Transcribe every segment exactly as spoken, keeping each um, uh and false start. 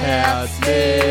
Herzlich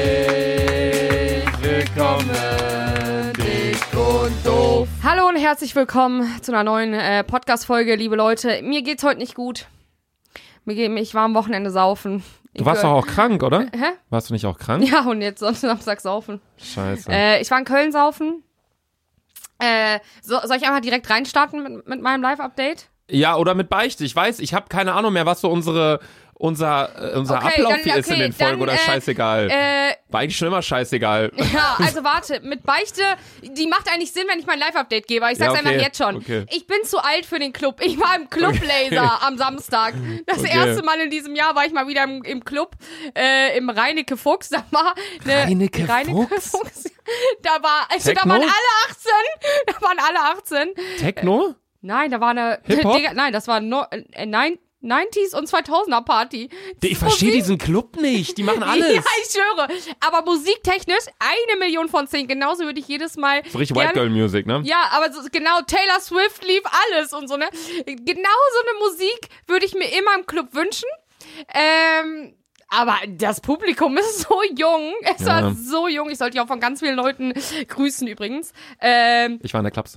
willkommen, dick und doof. Hallo und herzlich willkommen zu einer neuen äh, Podcast-Folge, liebe Leute. Mir geht's heute nicht gut. Mir geht, ich war am Wochenende saufen. Du warst doch auch krank, oder? Hä? Warst du nicht auch krank? Ja, und jetzt sonst Samstag saufen. Scheiße. Äh, ich war in Köln saufen. Äh, so, soll ich einfach direkt reinstarten mit, mit meinem Live-Update? Ja, oder mit Beichte. Ich weiß, ich habe keine Ahnung mehr, was so unsere unser, äh, unser Okay, Ablauf dann- hier ist in okay, den Folgen, dann, oder äh, scheißegal. Äh, War eigentlich schon immer scheißegal. Ja, also warte, mit Beichte, die macht eigentlich Sinn, wenn ich mein Live-Update gebe, aber ich sag's Ja, okay, einfach jetzt schon. okay. Ich bin zu alt für den Club. Ich war im Club Laser Okay. am Samstag. Das Okay. erste Mal in diesem Jahr war ich mal wieder im, im Club, äh, im Reinecke Fuchs. Da war eine Reinecke Fuchs? Fuchs? Da war, also da Techno? waren alle achtzehn. Da waren alle achtzehn. Techno? Nein, da war eine, Hip-Hop? Digga, nein, das war no, äh, nein, neunziger und zweitausender Party. Ich verstehe Musik- diesen Club nicht. Die machen alles. Ja, ich schwöre. Aber musiktechnisch eine Million von zehn. Genauso würde ich jedes Mal. So richtig gern- White Girl Music, ne? Ja, aber so, genau, Taylor Swift lief alles und so, ne? Genau so eine Musik würde ich mir immer im Club wünschen. Ähm. Aber das Publikum ist so jung. Es Ja. war so jung. Ich sollte ja auch von ganz vielen Leuten grüßen übrigens. Ähm. Ich war in der Klapse.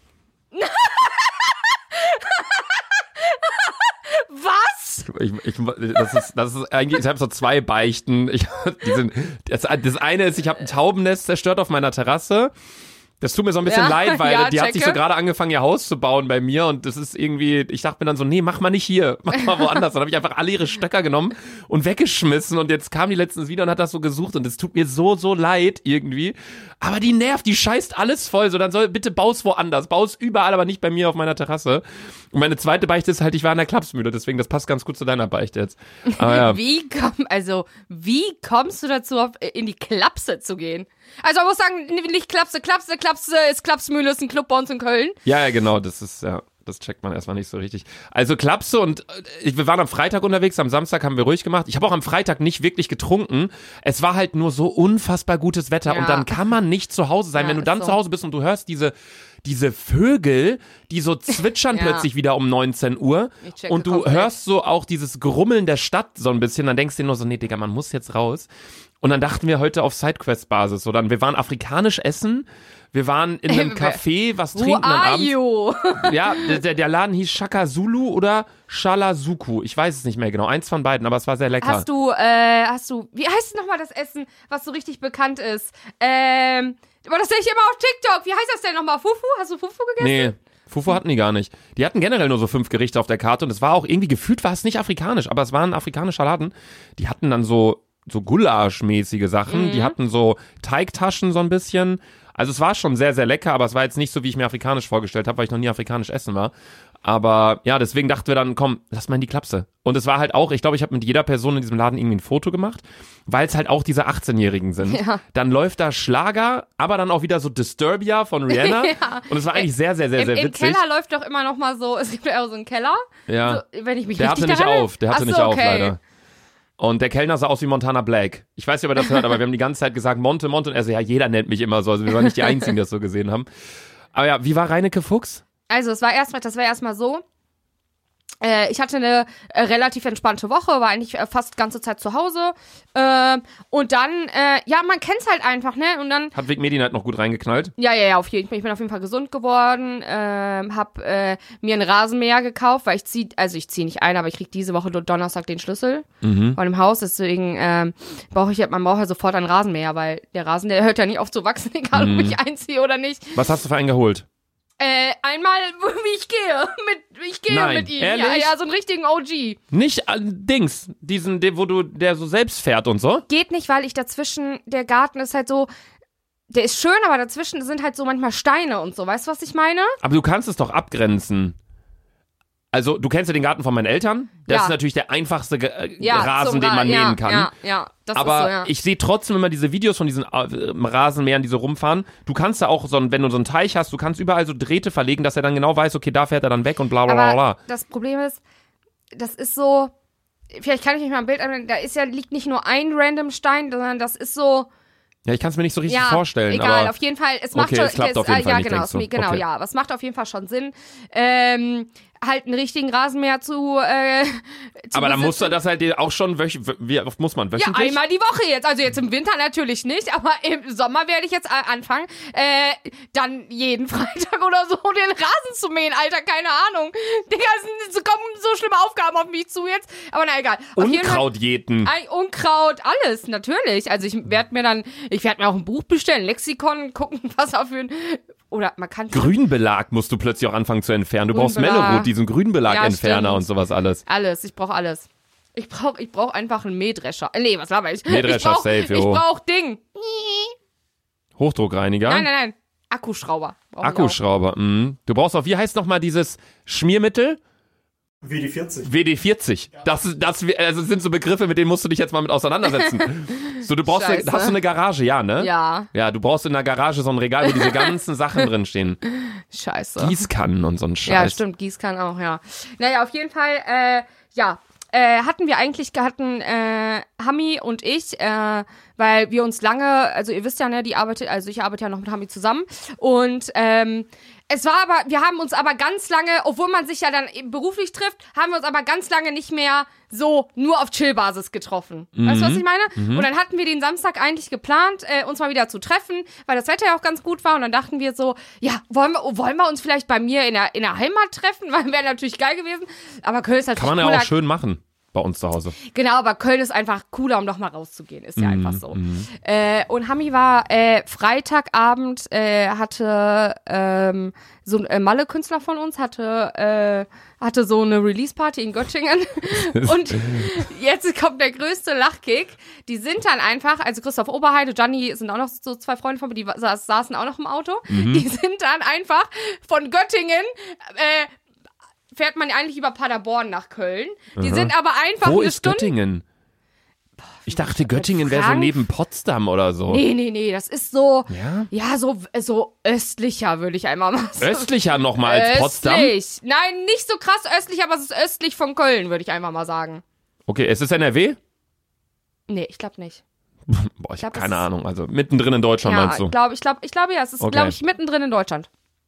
Was? Ich, ich, das ist, das ist eigentlich, ich habe so zwei Beichten. Ich, die sind, das, das eine ist, ich habe ein Taubennest zerstört auf meiner Terrasse. Das tut mir so ein bisschen Ja, leid, weil ja, die hat sich so checke. gerade angefangen, ihr Haus zu bauen bei mir, und das ist irgendwie, ich dachte mir dann so, nee, mach mal nicht hier, mach mal woanders. Dann habe ich einfach alle ihre Stöcker genommen und weggeschmissen, und jetzt kam die letztens wieder und hat das so gesucht, und es tut mir so, so leid irgendwie. Aber die nervt, die scheißt alles voll, so dann soll, bitte baus woanders, baus überall, aber nicht bei mir auf meiner Terrasse. Und meine zweite Beichte ist halt, ich war in der Klapsmühle, deswegen das passt ganz gut zu deiner Beichte jetzt. Aber ja. Wie komm, also, wie kommst du dazu, auf, in die Klapse zu gehen? Also, man muss sagen, nicht Klapse, Klapse, Klapse ist Klapsmühle, ist ein Club bei uns in Köln. Ja, ja, genau, das ist, ja, das checkt man erstmal nicht so richtig. Also Klapse, und äh, wir waren am Freitag unterwegs, am Samstag haben wir ruhig gemacht. Ich habe auch am Freitag nicht wirklich getrunken. Es war halt nur so unfassbar gutes Wetter, Ja. und dann kann man nicht zu Hause sein. Ja, Wenn du ist dann so. zu Hause bist und du hörst diese, diese Vögel, die so zwitschern Ja. plötzlich wieder um neunzehn Uhr, Ich checke und du komplett. hörst so auch dieses Grummeln der Stadt so ein bisschen, dann denkst du dir nur so, nee, Digga, man muss jetzt raus. Und dann dachten wir heute auf Sidequest-Basis, so dann, wir waren afrikanisch essen, wir waren in einem Café, was Who trinken am are Abend. you? Ja, der, der Laden hieß Shaka Zulu oder Shalazuku. Ich weiß es nicht mehr genau. Eins von beiden, aber es war sehr lecker. Hast du, äh, hast du, wie heißt nochmal das Essen, was so richtig bekannt ist? Ähm, aber das sehe ich immer auf TikTok. Wie heißt das denn nochmal? Fufu? Hast du Fufu gegessen? Nee, Fufu hatten die gar nicht. Die hatten generell nur so fünf Gerichte auf der Karte, und es war auch irgendwie, gefühlt war es nicht afrikanisch, aber es war ein afrikanischer Laden. Die hatten dann so, so Gulasch-mäßige Sachen. Mhm. Die hatten so Teigtaschen so ein bisschen. Also es war schon sehr, sehr lecker, aber es war jetzt nicht so, wie ich mir afrikanisch vorgestellt habe, weil ich noch nie afrikanisch essen war. Aber ja, deswegen dachten wir dann, komm, lass mal in die Klapse. Und es war halt auch, ich glaube, ich habe mit jeder Person in diesem Laden irgendwie ein Foto gemacht, weil es halt auch diese achtzehnjährigen sind. Ja. Dann läuft da Schlager, aber dann auch wieder so Disturbia von Rihanna. Ja. Und es war eigentlich sehr, sehr, sehr, Im, sehr Im witzig. Keller läuft doch immer noch mal so, es gibt ja auch so einen Keller. Ja. So, wenn ich mich Der richtig hatte nicht daran auf, der hatte Ach nicht so, auf, okay. leider. Und der Kellner sah aus wie Montana Black. Ich weiß nicht, ob er das hört, aber wir haben die ganze Zeit gesagt, Monte, Monte. Und er so, ja, jeder nennt mich immer so. Also wir waren nicht die Einzigen, die das so gesehen haben. Aber ja, wie war Reinecke Fuchs? Also, es war erstmal, das war erstmal so. Äh, ich hatte eine äh, relativ entspannte Woche, war eigentlich äh, fast die ganze Zeit zu Hause. Äh, und dann, äh, ja, man kennt's halt einfach, ne? Und dann, Hat Vic Medin halt noch gut reingeknallt. ja, ja, ja, auf jeden Fall. Ich bin auf jeden Fall gesund geworden. Ähm, hab äh, mir einen Rasenmäher gekauft, weil ich zieh, also ich ziehe nicht ein, aber ich krieg diese Woche Donnerstag den Schlüssel Mhm. von dem Haus. Deswegen ähm, brauche ich, man braucht ja sofort einen Rasenmäher, weil der Rasen, der hört ja nicht auf zu wachsen, egal Mhm. ob ich einziehe oder nicht. Was hast du für einen geholt? Äh, einmal, wie ich gehe, mit, ich gehe Nein, mit ihm. ehrlich? Ja, ja, so einen richtigen O G. Nicht äh, Dings, diesen, den, wo du, der so selbst fährt und so. Geht nicht, weil ich dazwischen, der Garten ist halt so, der ist schön, aber dazwischen sind halt so manchmal Steine und so. Weißt du, was ich meine? Aber du kannst es doch abgrenzen. Also, du kennst ja den Garten von meinen Eltern. Das Ja. ist natürlich der einfachste Ge- äh, Ja, Rasen, zum den Ra- man ja, mähen kann. Ja, ja, das Aber ist so, ja. ich sehe trotzdem immer diese Videos von diesen äh, Rasenmähern, die so rumfahren. Du kannst da auch, so ein, wenn du so einen Teich hast, du kannst überall so Drähte verlegen, dass er dann genau weiß, okay, da fährt er dann weg und bla bla bla bla. Aber das Problem ist, das ist so, vielleicht kann ich mich mal ein Bild anwenden, da ist ja, liegt nicht nur ein random Stein, sondern das ist so, Ja, ich kann es mir nicht so richtig ja, vorstellen. egal, aber auf jeden Fall, es macht okay, schon, es klappt es, auf jeden äh, Fall ja, nicht, genau, denkst du? es, genau, Okay. ja, aber es macht auf jeden Fall schon Sinn. Ähm, halt einen richtigen Rasenmäher zu, äh, zu Aber dann besitzen. musst du das halt auch schon, wöch wie oft muss man, Ja, wöchentlich? einmal die Woche jetzt. Also jetzt im Winter natürlich nicht, aber im Sommer werde ich jetzt a- anfangen, äh, dann jeden Freitag oder so den Rasen zu mähen, Alter, keine Ahnung. Digga, es sind- kommen so schlimme Aufgaben auf mich zu jetzt. Aber na egal. Auf jeden Fall- Unkraut jäten. Ei, Unkraut, alles, natürlich. Also ich werde mir dann, ich werde mir auch ein Buch bestellen, Lexikon, gucken, was da für ein, oder man kann... Grünbelag musst du plötzlich auch anfangen zu entfernen. Du brauchst Grünbelag. Melorot, diesen Grünbelag-Entferner Ja, und sowas alles. Alles, ich brauche alles. Ich brauche ich brauch einfach einen Mähdrescher. Äh, Nee, was laber ich? Mähdrescher ich brauch, safe, Ich jo. brauch Ding. Hochdruckreiniger. Nein, nein, nein. Akkuschrauber. brauch ich auch. Akkuschrauber. Mhm. Du brauchst auch, wie heißt nochmal dieses Schmiermittel? W D vierzig. W D vierzig. Das, das also sind so Begriffe, mit denen musst du dich jetzt mal mit auseinandersetzen. So, du brauchst, eine, Scheiße. hast du eine Garage, ja, ne? Ja, Ja, du brauchst in der Garage so ein Regal, wo diese ganzen Sachen drin stehen. scheiße. Gießkannen und so ein Scheiß. Ja, stimmt, Gießkann auch, ja. Naja, auf jeden Fall, äh, ja, äh, hatten wir eigentlich, hatten äh, Hami und ich, äh, weil wir uns lange, also ihr wisst ja, ne, die arbeitet, also ich arbeite ja noch mit Hami zusammen und ähm, es war aber, wir haben uns aber ganz lange, obwohl man sich ja dann eben beruflich trifft, haben wir uns aber ganz lange nicht mehr so nur auf Chill-Basis getroffen. Mhm. Weißt du, was ich meine? Und dann hatten wir den Samstag eigentlich geplant, äh, uns mal wieder zu treffen, weil das Wetter ja auch ganz gut war und dann dachten wir so, ja, wollen wir, wollen wir uns vielleicht bei mir in der, in der Heimat treffen? Weil wäre natürlich geil gewesen, aber Köln ist natürlich Kann man ja cooler. auch schön machen bei uns zu Hause. Genau, aber Köln ist einfach cooler, um noch mal rauszugehen. Ist ja Mhm, einfach so. Äh, und Hami war äh, Freitagabend, äh, hatte ähm, so ein äh, Malle-Künstler von uns, hatte, äh, hatte so eine Release-Party in Göttingen. Und jetzt kommt der größte Lachkick. Die sind dann einfach, also Christoph Oberheide, Gianni sind auch noch so zwei Freunde von mir, die sa- saßen auch noch im Auto. Mhm. Die sind dann einfach von Göttingen, äh, fährt man eigentlich über Paderborn nach Köln. Die Aha. sind aber einfach Wo eine ist Stunde. Göttingen? Ich dachte, Göttingen wäre so Frank- neben Potsdam oder so. Nee, nee, nee, das ist so, Ja? ja, so, so östlicher, würde ich einmal mal sagen. Östlicher nochmal als Potsdam? Östlich. Nein, nicht so krass östlich, aber es ist östlich von Köln, würde ich einfach mal sagen. Okay, ist es N R W? Nee, ich glaube nicht. Boah, ich glaub, habe keine es ist- Ahnung. Also mittendrin in Deutschland Ja, meinst du? ich glaube, ich glaube, ich glaube, ja, es ist, Okay. glaube ich, mittendrin in Deutschland.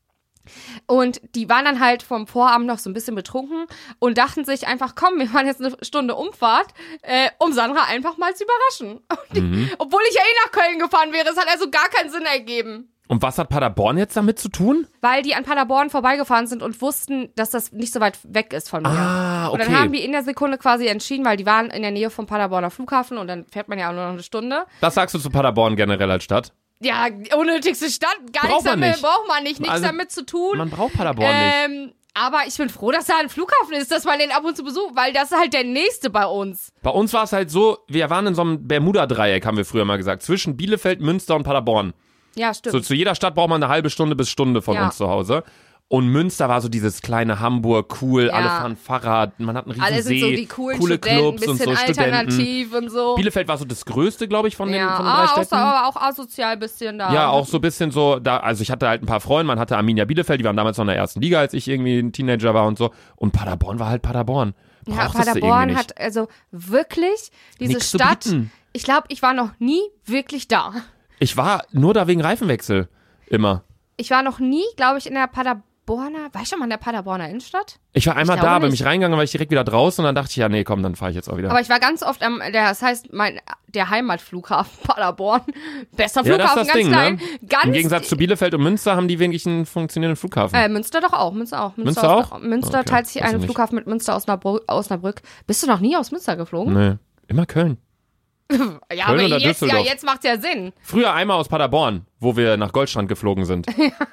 Und die waren dann halt vom Vorabend noch so ein bisschen betrunken und dachten sich einfach, komm, wir machen jetzt eine Stunde Umfahrt, äh, um Sandra einfach mal zu überraschen. Und die, Mhm. Obwohl ich ja eh nach Köln gefahren wäre, es hat also gar keinen Sinn ergeben. Und was hat Paderborn jetzt damit zu tun? Weil die an Paderborn vorbeigefahren sind und wussten, dass das nicht so weit weg ist von mir. Ah, Und dann okay. haben die in der Sekunde quasi entschieden, weil die waren in der Nähe vom Paderborner Flughafen und dann fährt man ja auch nur noch eine Stunde. Was sagst du zu Paderborn generell als Stadt? Ja, unnötigste Stadt, gar Braucht nichts man damit, nicht. braucht man nicht, nichts Also, damit zu tun. Man braucht Paderborn nicht. ähm, aber ich bin froh, dass da ein Flughafen ist, dass man den ab und zu besucht, weil das ist halt der nächste bei uns. Bei uns war es halt so, wir waren in so einem Bermuda-Dreieck, haben wir früher mal gesagt, zwischen Bielefeld, Münster und Paderborn. Ja, stimmt. So zu jeder Stadt braucht man eine halbe Stunde bis Stunde von Ja. uns zu Hause. Und Münster war so dieses kleine Hamburg, cool, Ja. alle fahren Fahrrad, man hat einen riesen Alle sind See, so die coolen coole Studenten, Clubs und bisschen so, Studenten. alternativ und so. Bielefeld war so das Größte, glaube ich, von den, ja, von den drei ah, Städten. außer, aber auch asozial bisschen da. Ja, auch so ein bisschen so, da, also ich hatte halt ein paar Freunde, man hatte Arminia Bielefeld, die waren damals noch in der ersten Liga, als ich irgendwie ein Teenager war und so. Und Paderborn war halt Paderborn. Ja, Brauchtest du irgendwie Paderborn nicht. hat also wirklich diese Nix zu Stadt. bieten. Ich glaube, ich war noch nie wirklich da. Ich war nur da wegen Reifenwechsel. Immer. Ich war noch nie, glaube ich, in der Paderborner, war ich schon mal in der Paderborner Innenstadt? Ich war einmal Ich glaube da, bin nicht. mich reingegangen, war ich direkt wieder draußen und dann dachte ich, ja, nee, komm, dann fahre ich jetzt auch wieder. Aber ich war ganz oft am, der, das heißt, mein, der Heimatflughafen Paderborn. Bester ja, das ist Flughafen, das ganz Ding, klein. ne? Ganz, Im Gegensatz zu Bielefeld und Münster haben die wirklich einen funktionierenden Flughafen. äh, Münster doch auch, Münster auch. Münster Osna- auch? Münster Okay, teilt sich weiß ich einen nicht. Flughafen mit Münster Osnabrück, Osnabrück. Bist du noch nie aus Münster geflogen? Nee, immer Köln. Ja, Köln aber oder jetzt, ja, Düsseldorf? jetzt macht's ja Sinn. Früher einmal aus Paderborn, wo wir nach Goldstrand geflogen sind.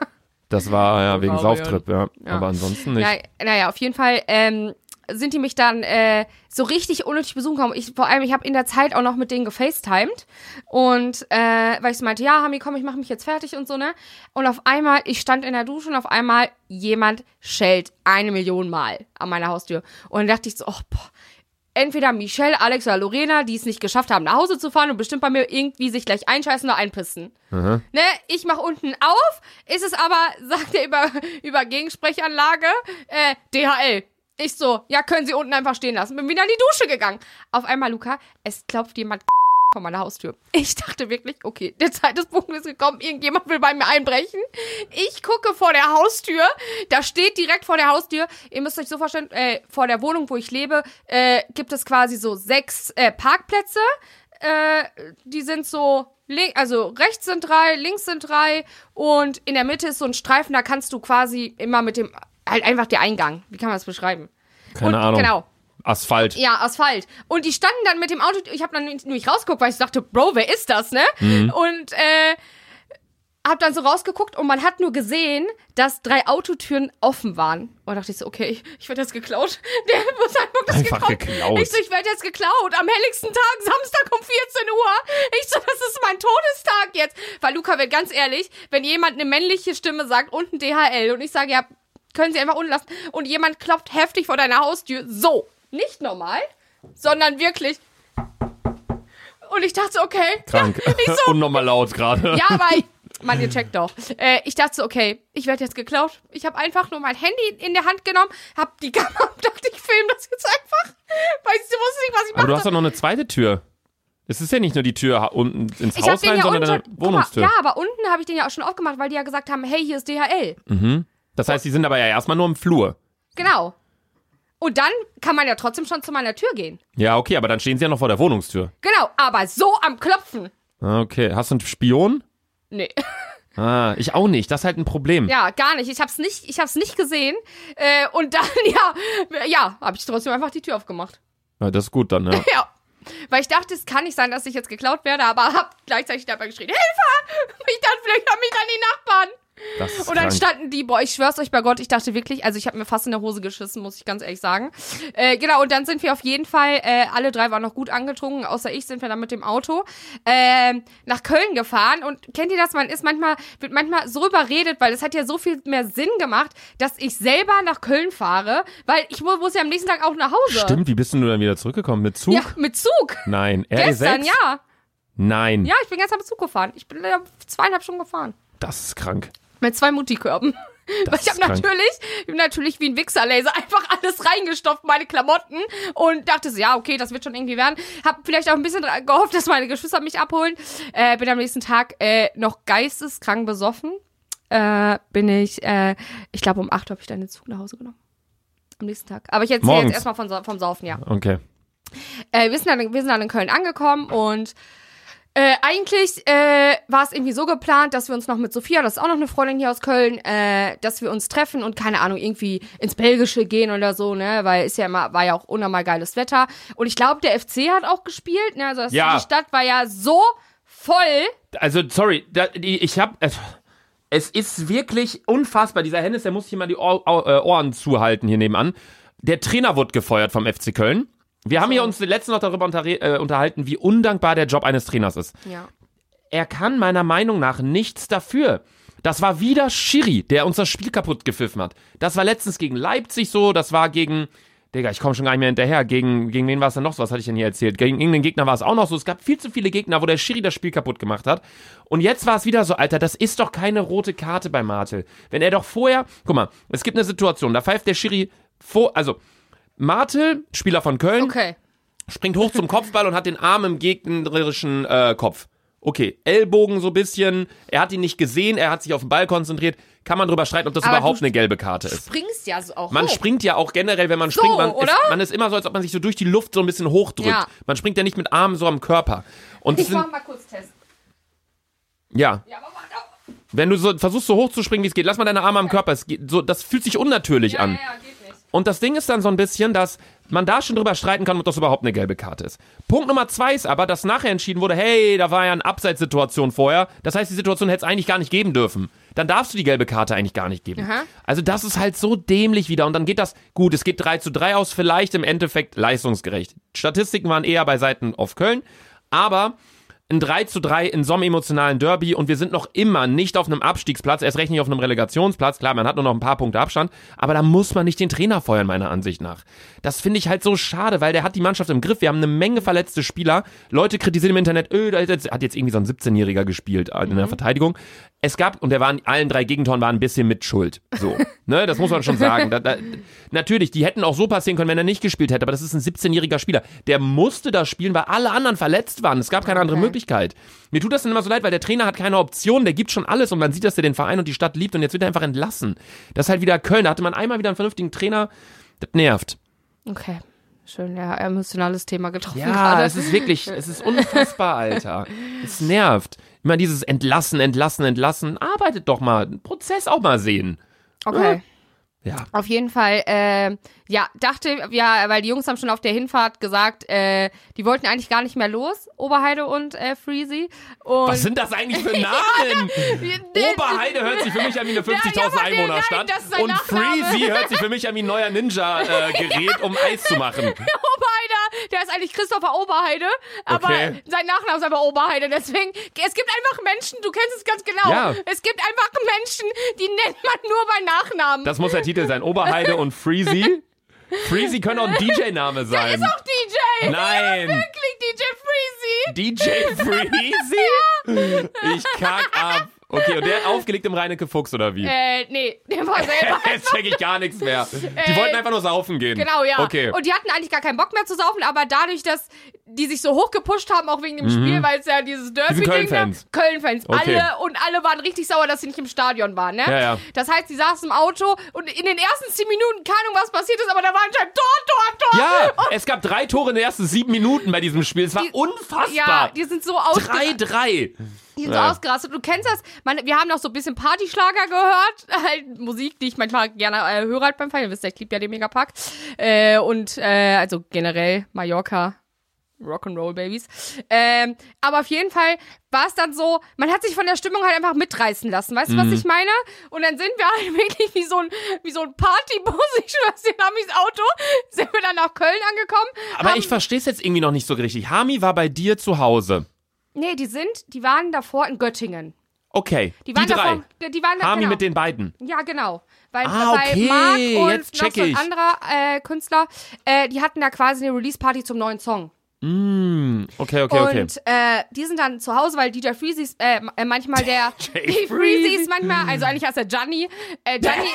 Das war ja wegen Marion. Sauftrip, ja. Ja. Aber ansonsten nicht. Ja, naja, auf jeden Fall ähm, sind die mich dann äh, so richtig unnötig besuchen gekommen. Ich, vor allem, ich habe in der Zeit auch noch mit denen gefacetimed. Und äh, weil ich so meinte, ja, Hami, komm, ich mache mich jetzt fertig und so, ne? Und auf einmal, ich stand in der Dusche und auf einmal jemand schellt eine Million Mal an meiner Haustür. Und dann dachte ich so, oh, boah. Entweder Michelle, Alex oder Lorena, die es nicht geschafft haben, nach Hause zu fahren und bestimmt bei mir irgendwie sich gleich einscheißen oder einpissen. Aha. Ne, ich mach unten auf, ist es aber, sagt er über, über Gegensprechanlage, äh, D H L. Ich so, ja, können Sie unten einfach stehen lassen. Bin wieder in die Dusche gegangen. Auf einmal, Luca, es klopft jemand vor meiner Haustür. Ich dachte wirklich, okay, der Zeitpunkt ist gekommen, irgendjemand will bei mir einbrechen. Ich gucke vor der Haustür, da steht direkt vor der Haustür, ihr müsst euch so vorstellen, äh, vor der Wohnung, wo ich lebe, äh, gibt es quasi so sechs äh, Parkplätze. Äh, die sind so, link, also rechts sind drei, links sind drei und in der Mitte ist so ein Streifen, da kannst du quasi immer mit dem, halt einfach der Eingang. Wie kann man das beschreiben? Keine und, Ahnung. Genau. Asphalt. Ja, Asphalt. Und die standen dann mit dem Auto, ich habe dann nur nicht rausgeguckt, weil ich dachte, Bro, wer ist das, ne? Mhm. Und äh, hab dann so rausgeguckt und man hat nur gesehen, dass drei Autotüren offen waren. Und dachte ich so, okay, ich, ich werde jetzt geklaut. Der muss einfach das Einfach geklaut. geklaut. Ich so, ich werde jetzt geklaut. Am helligsten Tag, Samstag um vierzehn Uhr. Ich so, das ist mein Todestag jetzt. Weil Luca, wird ganz ehrlich, wenn jemand eine männliche Stimme sagt und ein D H L und ich sage, ja, können Sie einfach unten lassen und jemand klopft heftig vor deiner Haustür, so. Nicht normal, sondern wirklich. Und ich dachte so, okay. Krank. Ja, ich so, unnormal laut gerade. ja, aber ich, Mann, ihr checkt doch. Äh, ich dachte so, okay, ich werde jetzt geklaut. Ich habe einfach nur mein Handy in der Hand genommen, hab die Kamera und dachte, ich filme das jetzt einfach. Weil ich wusste nicht, was ich mache. Aber du hast doch noch eine zweite Tür. Es ist ja nicht nur die Tür unten ins ich Haus den rein, ja sondern unten, deine Wohnungstür. Mal, ja, aber unten habe ich den ja auch schon aufgemacht, weil die ja gesagt haben, hey, hier ist D H L. Mhm. Das heißt, die sind aber ja erstmal nur im Flur. Genau. Und dann kann man ja trotzdem schon zu meiner Tür gehen. Ja, okay, aber dann stehen sie ja noch vor der Wohnungstür. Genau, aber so am Klopfen. Okay, hast du einen Spion? Nee. Ah, ich auch nicht. Das ist halt ein Problem. Ja, gar nicht. Ich hab's nicht, ich hab's nicht gesehen. Äh, und dann, ja, ja, habe ich trotzdem einfach die Tür aufgemacht. Ja, das ist gut dann, ja. Ja. Weil ich dachte, es kann nicht sein, dass ich jetzt geklaut werde, aber hab gleichzeitig dabei geschrien, Hilfe! Ich dachte, vielleicht haben mich dann die Nachbarn. Das ist Und dann krank. standen die, boah, ich schwör's euch bei Gott, ich dachte wirklich, also ich habe mir fast in der Hose geschissen, muss ich ganz ehrlich sagen. Äh, genau, und dann sind wir auf jeden Fall, äh, alle drei waren noch gut angetrunken, außer ich, sind wir dann mit dem Auto äh, nach Köln gefahren. Und kennt ihr das? Man ist manchmal, wird manchmal so überredet, weil es hat ja so viel mehr Sinn gemacht, dass ich selber nach Köln fahre, weil ich mu- muss ja am nächsten Tag auch nach Hause. Stimmt, wie bist denn du dann wieder zurückgekommen? Mit Zug? Ja, mit Zug. Nein. R E sechs? Gestern, ja. Nein. Ja, ich bin gestern mit Zug gefahren. Ich bin äh, zweieinhalb Stunden gefahren. Das ist krank. Mit zwei Mutti-Körben. Weil ich ist habe krank. natürlich, ich hab natürlich wie ein Wichserlaser einfach alles reingestopft, meine Klamotten. Und dachte so, ja, okay, das wird schon irgendwie werden. Hab vielleicht auch ein bisschen dra- gehofft, dass meine Geschwister mich abholen. Äh, bin am nächsten Tag äh, noch geisteskrank besoffen. Äh, bin ich, äh, ich glaube um acht habe ich dann den Zug nach Hause genommen. Am nächsten Tag. Aber ich erzähle Morgens? jetzt erstmal von, Sa- vom Saufen, ja. Okay. Äh, wir, sind dann, wir sind dann in Köln angekommen und Äh, eigentlich äh, war es irgendwie so geplant, dass wir uns noch mit Sophia, das ist auch noch eine Freundin hier aus Köln, äh, dass wir uns treffen und keine Ahnung, irgendwie ins Belgische gehen oder so, ne, weil ist ja immer, war ja auch unnormal geiles Wetter. Und ich glaube, der F C hat auch gespielt, ne, also das, Ja. die Stadt war ja so voll. Also, sorry, da, die, ich hab. Äh, es ist wirklich unfassbar. Dieser Hennes, der muss sich mal die Ohr, Ohr, äh, Ohren zuhalten hier nebenan. Der Trainer wurde gefeuert vom F C Köln. Wir haben hier uns letztens noch darüber unter, äh, unterhalten, wie undankbar der Job eines Trainers ist. Ja. Er kann meiner Meinung nach nichts dafür. Das war wieder Schiri, der uns das Spiel kaputt gepfiffen hat. Das war letztens gegen Leipzig so, das war gegen, Digga, ich komme schon gar nicht mehr hinterher. Gegen, gegen wen war es denn noch so? Was hatte ich denn hier erzählt? Gegen irgendeinen Gegner war es auch noch so. Es gab viel zu viele Gegner, wo der Schiri das Spiel kaputt gemacht hat. Und jetzt war es wieder so, Alter, das ist doch keine rote Karte bei Martel. Wenn er doch vorher, guck mal, es gibt eine Situation, da pfeift der Schiri vor, also Martel, Spieler von Köln, Okay. springt hoch zum Kopfball und hat den Arm im gegnerischen äh, Kopf. Okay, Ellbogen so ein bisschen, er hat ihn nicht gesehen, er hat sich auf den Ball konzentriert. Kann man drüber streiten, ob das Aber überhaupt du eine gelbe Karte Du ist. springst ja so auch Man hoch. springt ja auch generell, wenn man So, springt, man oder? ist, man ist immer so, als ob man sich so durch die Luft so ein bisschen hochdrückt. Ja. Man springt ja nicht mit Armen so am Körper. Und das Ich mach sind, mal kurz Test. ja, Ja, aber mach doch. wenn du so versuchst so hoch zu springen, wie es geht, lass mal deine Arme am Körper, es geht, so, das fühlt sich unnatürlich Ja, an. ja, ja, geht nicht. Und das Ding ist dann so ein bisschen, dass man da schon drüber streiten kann, ob das überhaupt eine gelbe Karte ist. Punkt Nummer zwei ist aber, dass nachher entschieden wurde, hey, da war ja eine Abseitssituation vorher. Das heißt, die Situation hätte es eigentlich gar nicht geben dürfen. Dann darfst du die gelbe Karte eigentlich gar nicht geben. Aha. Also das ist halt so dämlich wieder. Und dann geht das, gut, es geht drei zu drei aus, vielleicht im Endeffekt leistungsgerecht. Statistiken waren eher bei Seiten auf Köln. Aber ein drei zu drei in so einem emotionalen Derby und wir sind noch immer nicht auf einem Abstiegsplatz, erst recht nicht auf einem Relegationsplatz. Klar, man hat nur noch ein paar Punkte Abstand, aber da muss man nicht den Trainer feuern, meiner Ansicht nach. Das finde ich halt so schade, weil der hat die Mannschaft im Griff. Wir haben eine Menge verletzte Spieler. Leute kritisieren im Internet, öh, da hat jetzt, hat jetzt irgendwie so ein siebzehnjähriger gespielt in mhm. der Verteidigung. Es gab, und der war in allen drei Gegentoren waren ein bisschen mit Schuld. So, ne, das muss man schon sagen. Da, da, natürlich, die hätten auch so passieren können, wenn er nicht gespielt hätte, aber das ist ein siebzehnjähriger Spieler. Der musste da spielen, weil alle anderen verletzt waren. Es gab keine andere okay. Möglichkeit. Mir tut das dann immer so leid, weil der Trainer hat keine Option, der gibt schon alles und man sieht, dass er den Verein und die Stadt liebt und jetzt wird er einfach entlassen. Das ist halt wieder Köln, da hatte man einmal wieder einen vernünftigen Trainer, das nervt. Okay. Schön, ja, emotionales Thema getroffen. Ja, gerade. Es ist wirklich, es ist unfassbar, Alter. Es nervt. Immer dieses Entlassen, Entlassen, Entlassen. Arbeitet doch mal. Einen Prozess auch mal sehen. Okay. Ja. Auf jeden Fall, äh, ja, dachte, ja, weil die Jungs haben schon auf der Hinfahrt gesagt, äh, die wollten eigentlich gar nicht mehr los, Oberheide und äh, Freezy. Und was sind das eigentlich für Namen? Oberheide hört sich für mich an wie eine fünfzigtausend ja, ja, Einwohnerstadt und Nachname. Freezy hört sich für mich an wie ein neuer Ninja-Gerät, äh, um Eis zu machen. Oberheide, der ist eigentlich Christopher Oberheide, aber okay. sein Nachname ist einfach Oberheide, deswegen, es gibt einfach Menschen, du kennst es ganz genau, ja. es gibt einfach Menschen, die nennt man nur bei Nachnamen. Das muss der Titel sein, Oberheide und Freezy. Freezy können auch ein D J-Name sein. Der ist auch D J. Nein. Ja, wirklich, D J Freezy. D J Freezy? Ja. Ich kack ab. Okay, und der hat aufgelegt im Reinecke Fuchs, oder wie? Äh, nee, der war selber. Jetzt check ich gar nichts mehr. Die äh, wollten einfach nur saufen gehen. Genau, ja. Okay. Und die hatten eigentlich gar keinen Bock mehr zu saufen, aber dadurch, dass die sich so hochgepusht haben, auch wegen dem mhm. Spiel, weil es ja dieses Derby-Ding Köln-Fans. Köln-Fans. Okay. Alle und alle waren richtig sauer, dass sie nicht im Stadion waren, ne? Ja, ja. Das heißt, die saßen im Auto und in den ersten zehn Minuten, keine Ahnung, was passiert ist, aber da war anscheinend Tor, Tor, Tor. Ja, und es gab drei Tore in den ersten sieben Minuten bei diesem Spiel. Es war die, unfassbar. Ja, die sind so ausgerastet. drei drei. Die sind ja. so ausgerastet. Du kennst das, man, wir haben noch so ein bisschen Partyschlager gehört, halt Musik, die ich manchmal gerne äh, höre halt beim Feiern. Ihr wisst ja, ich liebe ja den Megapark. Äh, und, äh, also generell Mallorca, Rock'n'Roll Babies. Ähm, aber auf jeden Fall war es dann so, man hat sich von der Stimmung halt einfach mitreißen lassen. Weißt du, mhm. was ich meine? Und dann sind wir halt wirklich wie so ein, wie so ein Partybus, ich schwör's dir, Hamis Auto, sind wir dann nach Köln angekommen. Aber haben, ich verstehe es jetzt irgendwie noch nicht so richtig. Hami war bei dir zu Hause. Nee, die sind, die waren davor in Göttingen. Okay, die, waren die drei. Davor, die waren da, Hami genau. mit den beiden. Ja, genau. Weil, ah, okay, weil Marc und jetzt check noch so ein ich. anderer äh, Künstler, äh, die hatten da quasi eine Release-Party zum neuen Song. Mm, okay, okay, okay. Und äh, die sind dann zu Hause, weil D J Freezy ist äh, manchmal der... D J Freezy ist manchmal, also eigentlich heißt er Gianni. Äh, Gianni...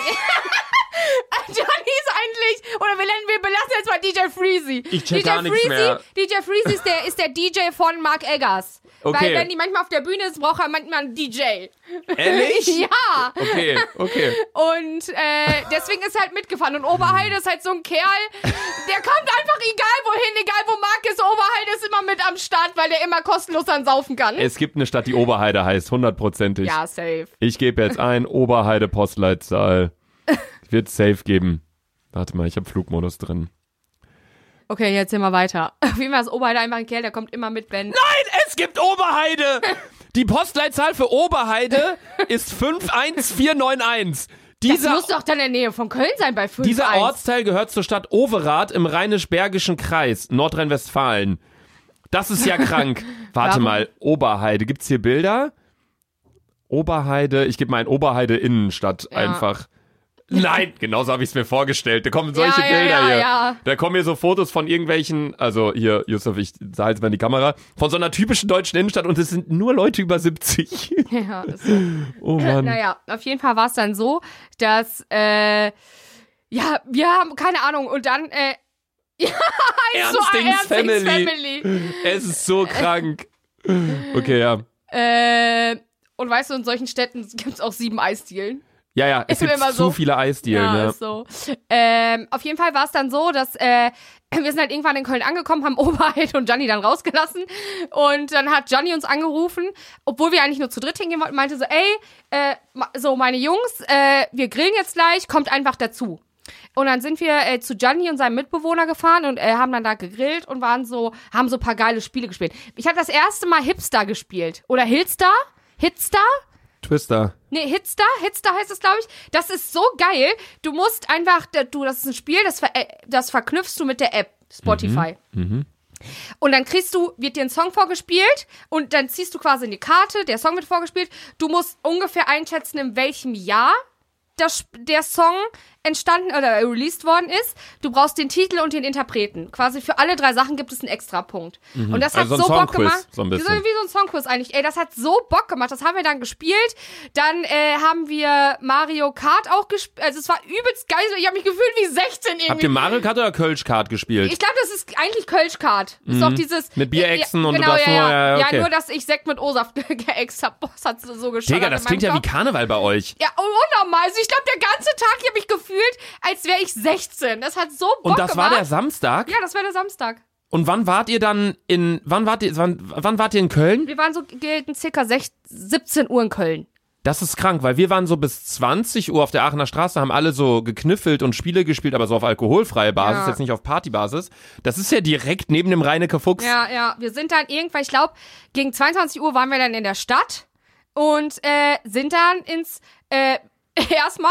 Gianni ist eigentlich, oder wir nennen, wir belassen jetzt mal D J Freezy. Ich check D J gar nichts Freezy, mehr. D J Freezy ist der, ist der D J von Mark Eggers. Okay. Weil wenn die manchmal auf der Bühne ist, braucht er manchmal einen D J. Ehrlich? Ja. Okay, okay. Und äh, deswegen ist er halt mitgefahren. Und Oberheide ist halt so ein Kerl, der kommt einfach egal wohin, egal wo Marc ist. Oberheide ist immer mit am Start, weil der immer kostenlos dann saufen kann. Es gibt eine Stadt, die Oberheide heißt, hundertprozentig. Ja, safe. Ich gebe jetzt ein, Oberheide Postleitzahl. Wird safe geben. Warte mal, ich habe Flugmodus drin. Okay, jetzt sind wir weiter. Auf jeden Fall ist Oberheide einfach ein Kerl, der kommt immer mit, wenn... Nein, es gibt Oberheide! Die Postleitzahl für Oberheide ist fünf eins vier neun eins. Dieser, das muss doch dann in der Nähe von Köln sein bei fünf eins. Dieser Ortsteil gehört zur Stadt Overath im Rheinisch-Bergischen Kreis, Nordrhein-Westfalen. Das ist ja krank. Warte Warum? mal, Oberheide. Gibt's hier Bilder? Oberheide, ich gebe mal ein Oberheide Innenstadt Ja. einfach. Nein, genauso habe ich es mir vorgestellt. Da kommen solche Ja, ja, Bilder ja, hier. ja. Da kommen hier so Fotos von irgendwelchen, also hier, Yusuf, ich sah jetzt mal in die Kamera, von so einer typischen deutschen Innenstadt und es sind nur Leute über siebzig. Ja, ist so. Oh Mann. Naja, auf jeden Fall war es dann so, dass, äh, ja, wir haben, keine Ahnung, und dann, äh, ja, so ein Ernstings Ernstings Family. Family. Es ist so krank. Okay, ja. Äh, und weißt du, in solchen Städten gibt es auch sieben Eisdielen. Ja, ja, es Ist mir gibt immer zu so- viele Eisdielen. Ja, Ja, ist so. Ähm, auf jeden Fall war es dann so, dass äh, wir sind halt irgendwann in Köln angekommen, haben Oberheide und Gianni dann rausgelassen und dann hat Gianni uns angerufen, obwohl wir eigentlich nur zu dritt hingehen wollten, meinte so, ey, äh, ma- so meine Jungs, äh, wir grillen jetzt gleich, kommt einfach dazu. Und dann sind wir äh, zu Gianni und seinem Mitbewohner gefahren und äh, haben dann da gegrillt und waren so, haben so ein paar geile Spiele gespielt. Ich habe das erste Mal Hipster gespielt. Oder Hitstar? Hitstar? Twister. Nee, Hitstar, Hitstar heißt es, glaube ich. Das ist so geil. Du musst einfach, du, das ist ein Spiel, das, ver, äh, das verknüpfst du mit der App Spotify. Mhm. Und dann kriegst du, wird dir ein Song vorgespielt und dann ziehst du quasi eine Karte, der Song wird vorgespielt. Du musst ungefähr einschätzen, in welchem Jahr das, der Song entstanden oder released worden ist. Du brauchst den Titel und den Interpreten. Quasi für alle drei Sachen gibt es einen Extrapunkt. Mhm. Und das hat also so, so Bock gemacht. So ein bisschen. Wie so, wie so ein Songquiz eigentlich. Ey, das hat so Bock gemacht. Das haben wir dann gespielt. Dann äh, haben wir Mario Kart auch gespielt. Also es war übelst geil. Ich habe mich gefühlt wie sechzehn irgendwie. Habt ihr Mario Kart oder Kölsch Kart gespielt? Ich glaube, das ist eigentlich Kölsch Kart. Das mhm. ist auch dieses... Mit Bierechsen äh, und genau, du darfst ja, nur... Ja, ja, okay. ja, nur, dass ich Sekt mit O-Saft geäxt habe. Boah, das hat so geschaut. Digga, das klingt ja wie Karneval bei euch. Ja, unnormal. Also ich glaube, der ganze Tag, ich habe mich gefühlt, als wäre ich sechzehn. Das hat so Bock Und das gemacht. war der Samstag? Ja, das war der Samstag. Und wann wart ihr dann in, wann wart ihr, wann, wann wart ihr in Köln? Wir waren so gegen circa siebzehn Uhr in Köln. Das ist krank, weil wir waren so bis zwanzig Uhr auf der Aachener Straße, haben alle so gekniffelt und Spiele gespielt, aber so auf alkoholfreie Basis, Ja. jetzt nicht auf Partybasis. Das ist ja direkt neben dem Reinecke Fuchs. Ja, ja. Wir sind dann irgendwann, ich glaube, gegen zweiundzwanzig Uhr waren wir dann in der Stadt und äh, sind dann ins... Äh, Erstmal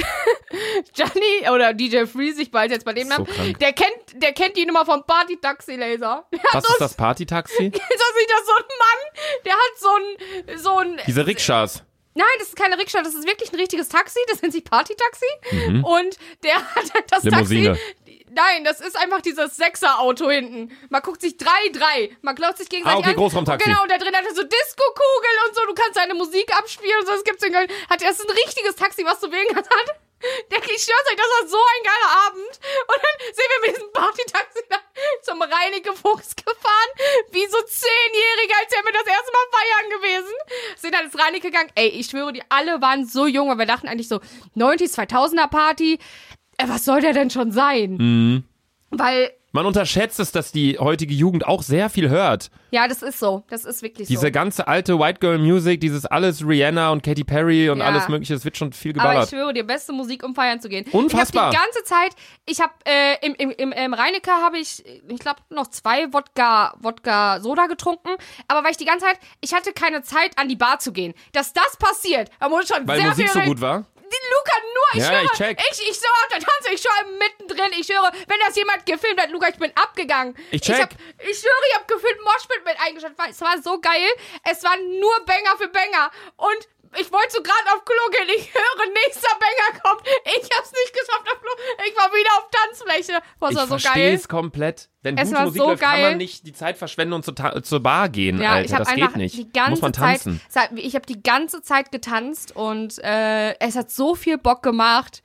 Johnny oder D J Freeze, ich weiß jetzt bei dem So Namen, krank. der kennt, der kennt die Nummer vom Party-Taxi-Laser. Was ist das Party-Taxi? Ist das nicht das so ein Mann, der hat so ein, so ein... Diese Rikschas. Nein, das ist keine Rikscha, das ist wirklich ein richtiges Taxi, das nennt sich Party-Taxi. Mhm. Und der hat das Limousine. Taxi... Nein, das ist einfach dieses Sechser-Auto hinten. Man guckt sich drei drei. Man klaut sich gegenseitig Ah, okay, an. Großraumtaxi. Genau, und da drin hat er so Disco-Kugeln und so. Du kannst deine Musik abspielen und so. Das gibt's in Köln. Hat er ist ein richtiges Taxi, was du wählen kannst. Der, ich schwör's euch, das war so ein geiler Abend. Und dann sind wir mit diesem Party-Taxi da zum Reinecke Fuchs gefahren. Wie so Zehnjährige, als wären wir das erste Mal feiern gewesen. Sind dann ins Reinecke gegangen. Ey, ich schwöre, die alle waren so jung. Und wir dachten eigentlich so, neunziger, zweitausender Party. Äh, was soll der denn schon sein? Mhm. Weil, Man unterschätzt es, dass die heutige Jugend auch sehr viel hört. ja, das ist so. Das ist wirklich Diese so. ganze alte White Girl Music, dieses alles Rihanna und Katy Perry und Ja. alles mögliche, es wird schon viel Aber ich geballert. schwöre dir, beste Musik, um feiern zu gehen. Unfassbar. Ich habe die ganze Zeit, ich habe äh, im, im, im, im Reinecke habe ich, ich glaube, noch zwei Wodka, Wodka Soda getrunken. Aber weil ich die ganze Zeit, ich hatte keine Zeit, an die Bar zu gehen. Dass das passiert, da muss schon Weil sehr Musik viel so gut war? Die Luca nur, ich Ja, schwöre, ich check. ich, ich so auf der Tanze, ich schwöre mittendrin, ich schwöre, wenn das jemand gefilmt hat, Luca, ich bin abgegangen. Ich check. Ich, hab, ich schwöre, ich hab gefühlt Moshpit mit eingeschaltet, weil es war so geil, es waren nur Banger für Banger und ich wollte so gerade auf Klo gehen, ich höre, nächster Banger kommt, ich hab's nicht geschafft auf Klo, ich war wieder auf Tanzfläche, das Ich war so verstehe geil. es komplett. Wenn Es gute war Musik so läuft, kann geil. man nicht die Zeit verschwenden und zur, Ta- zur Bar gehen, Ja, Alter. ich habe das einfach geht nicht. die ganze Muss man tanzen. Zeit, ich habe die ganze Zeit getanzt und äh, es hat so viel Bock gemacht.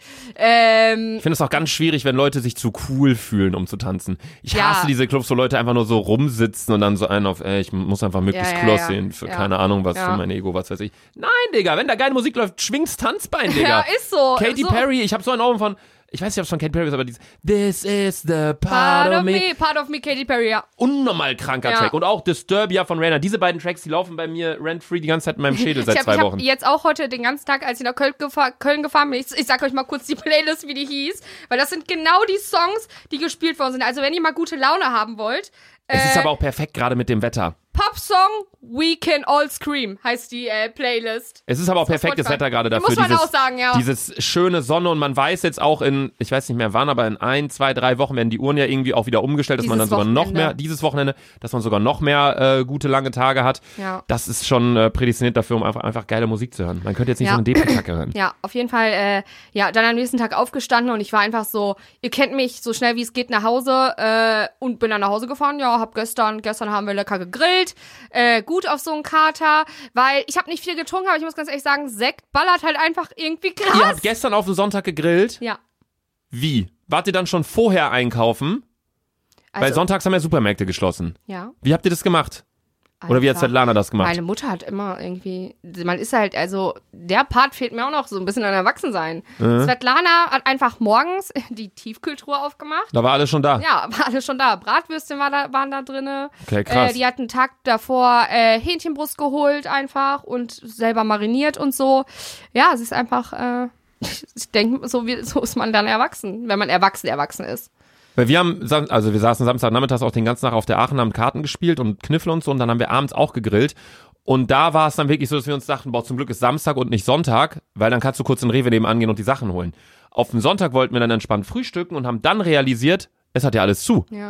Ähm, Ich finde es auch ganz schwierig, wenn Leute sich zu cool fühlen, um zu tanzen. Ich Ja. hasse diese Clubs, wo Leute einfach nur so rumsitzen und dann so einen auf, ey, ich muss einfach möglichst Ja, ja, cool ja. aussehen für Ja. keine Ahnung was, Ja. für mein Ego, was weiß ich. Nein, Digga, wenn da geile Musik läuft, schwing's Tanzbein, Digga. ja, ist so. Katy so. Perry, ich habe so ein Album von, ich weiß nicht, ob es von Katy Perry ist, aber dieses This is the part, Part of me. me, part of me, Katy Perry, ja. Unnormal kranker Ja. Track. Und auch Disturbia von Rihanna. Diese beiden Tracks, die laufen bei mir rent-free die ganze Zeit in meinem Schädel seit ich hab, zwei ich Wochen. habe jetzt auch heute den ganzen Tag, als ich nach Köln, gefahr, Köln gefahren bin, ich, ich sag euch mal kurz die Playlist, wie die hieß, weil das sind genau die Songs, die gespielt worden sind. Also wenn ihr mal gute Laune haben wollt, Es äh, ist aber auch perfekt gerade mit dem Wetter. Popsong We Can All Scream heißt die äh, Playlist. Es ist aber auch Das ist perfektes Spotify. Wetter gerade dafür. Muss man dieses, auch sagen, ja. Dieses schöne Sonne und man weiß jetzt auch in, ich weiß nicht mehr wann, aber in ein, zwei, drei Wochen werden die Uhren ja irgendwie auch wieder umgestellt, dass man dann Dieses sogar noch Wochenende. mehr, dieses Wochenende, dass man sogar noch mehr äh, gute lange Tage hat. Ja. Das ist schon äh, prädestiniert dafür, um einfach, einfach geile Musik zu hören. Man könnte jetzt nicht Ja. so eine Depri-Kacke hören. Ja, auf jeden Fall, äh, ja, dann am nächsten Tag aufgestanden und ich war einfach so, ihr kennt mich, so schnell wie es geht nach Hause äh, und bin dann nach Hause gefahren. Ja, hab gestern, gestern haben wir lecker gegrillt, äh, gut auf so einen Kater, weil ich habe nicht viel getrunken, aber ich muss ganz ehrlich sagen, Sekt ballert halt einfach irgendwie krass. Ihr habt gestern auf den Sonntag gegrillt? Ja. Wie? Wart ihr dann schon vorher einkaufen? Weil Also, sonntags haben ja Supermärkte geschlossen. ja. Wie habt ihr das gemacht? Oder wie hat Einfach. Svetlana das gemacht? Meine Mutter hat immer irgendwie, man ist halt, also der Part fehlt mir auch noch so ein bisschen an Erwachsensein. Mhm. Svetlana hat einfach morgens die Tiefkühltruhe aufgemacht. Da war alles schon da. Ja, war alles schon da. Bratwürstchen war da, waren da drinne. Okay, krass. Äh, die hat einen Tag davor äh, Hähnchenbrust geholt einfach und selber mariniert und so. Ja, es ist einfach, äh, ich denke, so, wie, so ist man dann erwachsen, wenn man erwachsen erwachsen ist. Weil wir haben, Sam- also wir saßen Samstagnachmittags auch den ganzen Tag auf der Aachen, haben Karten gespielt und Kniffel und so und dann haben wir abends auch gegrillt. Und da war es dann wirklich so, dass wir uns dachten, boah, zum Glück ist Samstag und nicht Sonntag, weil dann kannst du kurz in Rewe nebenan gehen und die Sachen holen. Auf den Sonntag wollten wir dann entspannt frühstücken und haben dann realisiert, es hat ja alles zu. Ja.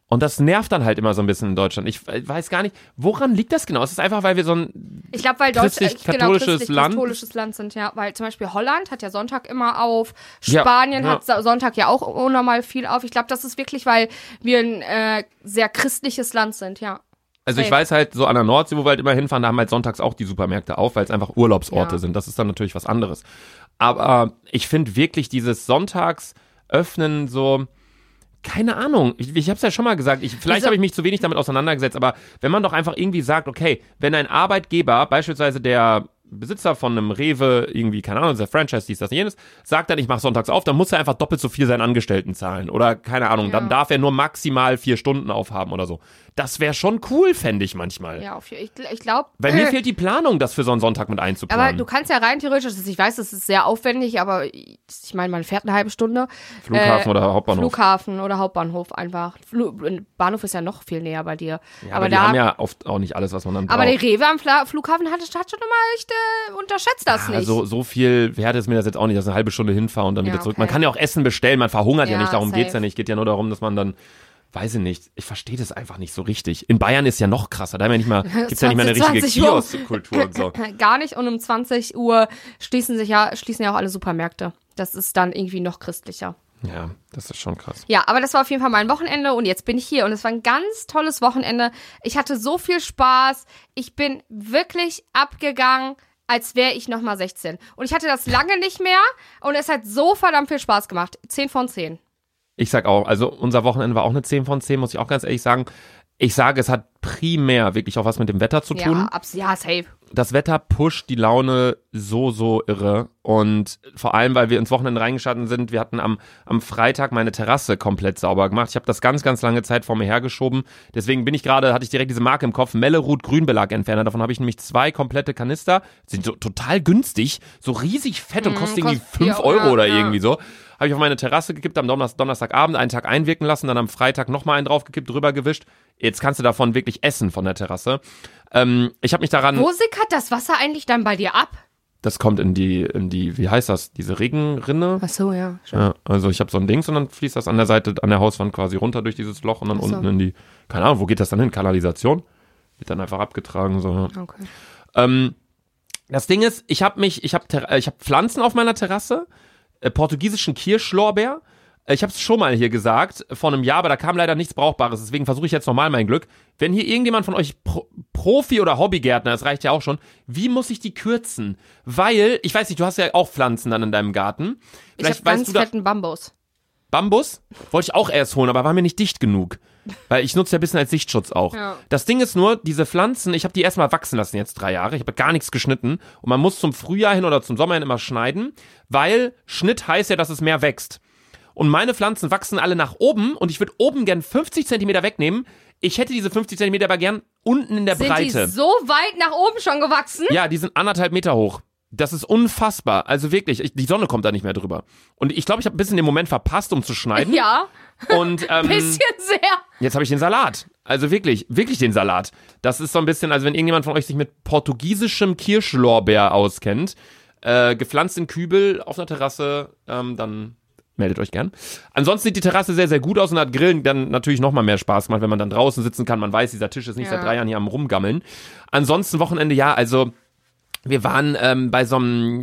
Und das nervt dann halt immer so ein bisschen in Deutschland. Ich weiß gar nicht, woran liegt das genau? Ist es einfach, weil wir so ein ich glaube, weil Deutschland genau, christlich Land katholisches Land sind, ja. Weil zum Beispiel Holland hat ja Sonntag immer auf, Spanien ja, ja. hat Sonntag ja auch unnormal viel auf. Ich glaube, das ist wirklich, weil wir ein äh, sehr christliches Land sind, ja. Also ich weiß halt, so an der Nordsee, wo wir halt immer hinfahren, da haben halt sonntags auch die Supermärkte auf, weil es einfach Urlaubsorte ja. sind. Das ist dann natürlich was anderes. Aber ich finde wirklich dieses Sonntags öffnen so... Keine Ahnung, ich, ich habe es ja schon mal gesagt, ich, vielleicht habe ich mich zu wenig damit auseinandergesetzt, aber wenn man doch einfach irgendwie sagt, okay, wenn ein Arbeitgeber, beispielsweise der Besitzer von einem Rewe, irgendwie, keine Ahnung, der Franchise, dies, das, jenes, sagt dann, ich mache sonntags auf, dann muss er einfach doppelt so viel seinen Angestellten zahlen oder keine Ahnung, ja. dann darf er nur maximal vier Stunden aufhaben oder so. Das wäre schon cool, fände ich manchmal. Ja, ich, ich glaube... Weil mir fehlt die Planung, das für so einen Sonntag mit einzuplanen. Aber du kannst ja rein theoretisch, ich weiß, es ist sehr aufwendig, aber ich meine, man fährt eine halbe Stunde. Flughafen äh, oder Hauptbahnhof. Flughafen oder Hauptbahnhof einfach. Fl- Bahnhof ist ja noch viel näher bei dir. Ja, aber, aber die da, haben ja oft auch nicht alles, was man dann braucht. Aber der Rewe am Fla- Flughafen hat, hat schon immer echt, äh, unterschätzt das ja, nicht. So, so viel wert ist mir das jetzt auch nicht, dass ich eine halbe Stunde hinfahre und dann ja, wieder zurück. Okay. Man kann ja auch Essen bestellen, man verhungert ja, ja nicht, darum safe. Geht's ja nicht. Geht ja nur darum, dass man dann... Weiß ich nicht. Ich verstehe das einfach nicht so richtig. In Bayern ist ja noch krasser. Da haben wir nicht mal, gibt's ja nicht mal eine richtige Kioskkultur und so. Gar nicht. Und um zwanzig Uhr schließen sich ja, schließen ja auch alle Supermärkte. Das ist dann irgendwie noch christlicher. Ja, das ist schon krass. Ja, aber das war auf jeden Fall mein Wochenende und jetzt bin ich hier. Und es war ein ganz tolles Wochenende. Ich hatte so viel Spaß. Ich bin wirklich abgegangen, als wäre ich nochmal sechzehn. Und ich hatte das lange nicht mehr. Und es hat so verdammt viel Spaß gemacht. zehn von zehn. Ich sag auch, also unser Wochenende war auch eine zehn von zehn, muss ich auch ganz ehrlich sagen. Ich sage, es hat primär wirklich auch was mit dem Wetter zu tun. Ja, abs- ja, safe. Das Wetter pusht die Laune so, so irre. Und vor allem, weil wir ins Wochenende reingestartet sind, wir hatten am, am Freitag meine Terrasse komplett sauber gemacht. Ich habe das ganz, ganz lange Zeit vor mir hergeschoben. Deswegen bin ich gerade, hatte ich direkt diese Marke im Kopf, Mellerud Grünbelag-Entferner. Davon habe ich nämlich zwei komplette Kanister. Sind so total günstig, so riesig fett und mm, kosten irgendwie fünf Euro ja, oder ja. irgendwie so. Habe ich auf meine Terrasse gekippt, am Donner- Donnerstagabend einen Tag einwirken lassen, dann am Freitag nochmal einen draufgekippt, drüber gewischt. Jetzt kannst du davon wirklich essen von der Terrasse. Ähm, ich habe mich daran... Wo sickert das Wasser eigentlich dann bei dir ab? Das kommt in die, in die, wie heißt das, diese Regenrinne? Ach so, ja. ja also ich habe so ein Ding und dann fließt das an der Seite, an der Hauswand quasi runter durch dieses Loch und dann so. Unten in die, keine Ahnung, wo geht das dann hin? Kanalisation? Wird dann einfach abgetragen. So. Okay. Ähm, das Ding ist, ich habe mich, ich habe ich hab Pflanzen auf meiner Terrasse, äh, portugiesischen Kirschlorbeer. Ich habe es schon mal hier gesagt, vor einem Jahr, aber da kam leider nichts Brauchbares, deswegen versuche ich jetzt nochmal mein Glück. Wenn hier irgendjemand von euch Pro- Profi- oder Hobbygärtner, das reicht ja auch schon, wie muss ich die kürzen? Weil, ich weiß nicht, du hast ja auch Pflanzen dann in deinem Garten. Vielleicht ich habe ganz du da- fetten Bambus. Bambus? Wollte ich auch erst holen, aber war mir nicht dicht genug. Weil ich nutze ja ein bisschen als Sichtschutz auch. Ja. Das Ding ist nur, diese Pflanzen, ich habe die erstmal wachsen lassen jetzt drei Jahre. Ich habe gar nichts geschnitten. Und man muss zum Frühjahr hin oder zum Sommer hin immer schneiden, weil Schnitt heißt ja, dass es mehr wächst. Und meine Pflanzen wachsen alle nach oben und ich würde oben gern fünfzig Zentimeter wegnehmen. Ich hätte diese fünfzig Zentimeter aber gern unten in der Sind Breite. Sind die so weit nach oben schon gewachsen? Ja, die sind anderthalb Meter hoch. Das ist unfassbar. Also wirklich, ich, die Sonne kommt da nicht mehr drüber. Und ich glaube, ich habe ein bisschen den Moment verpasst, um zu schneiden. Ja. Und, ähm, bisschen sehr. Jetzt habe ich den Salat. Also wirklich, wirklich den Salat. Das ist so ein bisschen, also wenn irgendjemand von euch sich mit portugiesischem Kirschlorbeer auskennt, äh, gepflanzt in Kübel auf einer Terrasse, ähm, dann meldet euch gern. Ansonsten sieht die Terrasse sehr, sehr gut aus und hat Grillen dann natürlich noch mal mehr Spaß gemacht, wenn man dann draußen sitzen kann. Man weiß, dieser Tisch ist nicht ja. seit drei Jahren hier am Rumgammeln. Ansonsten Wochenende, ja, also wir waren ähm, bei so einem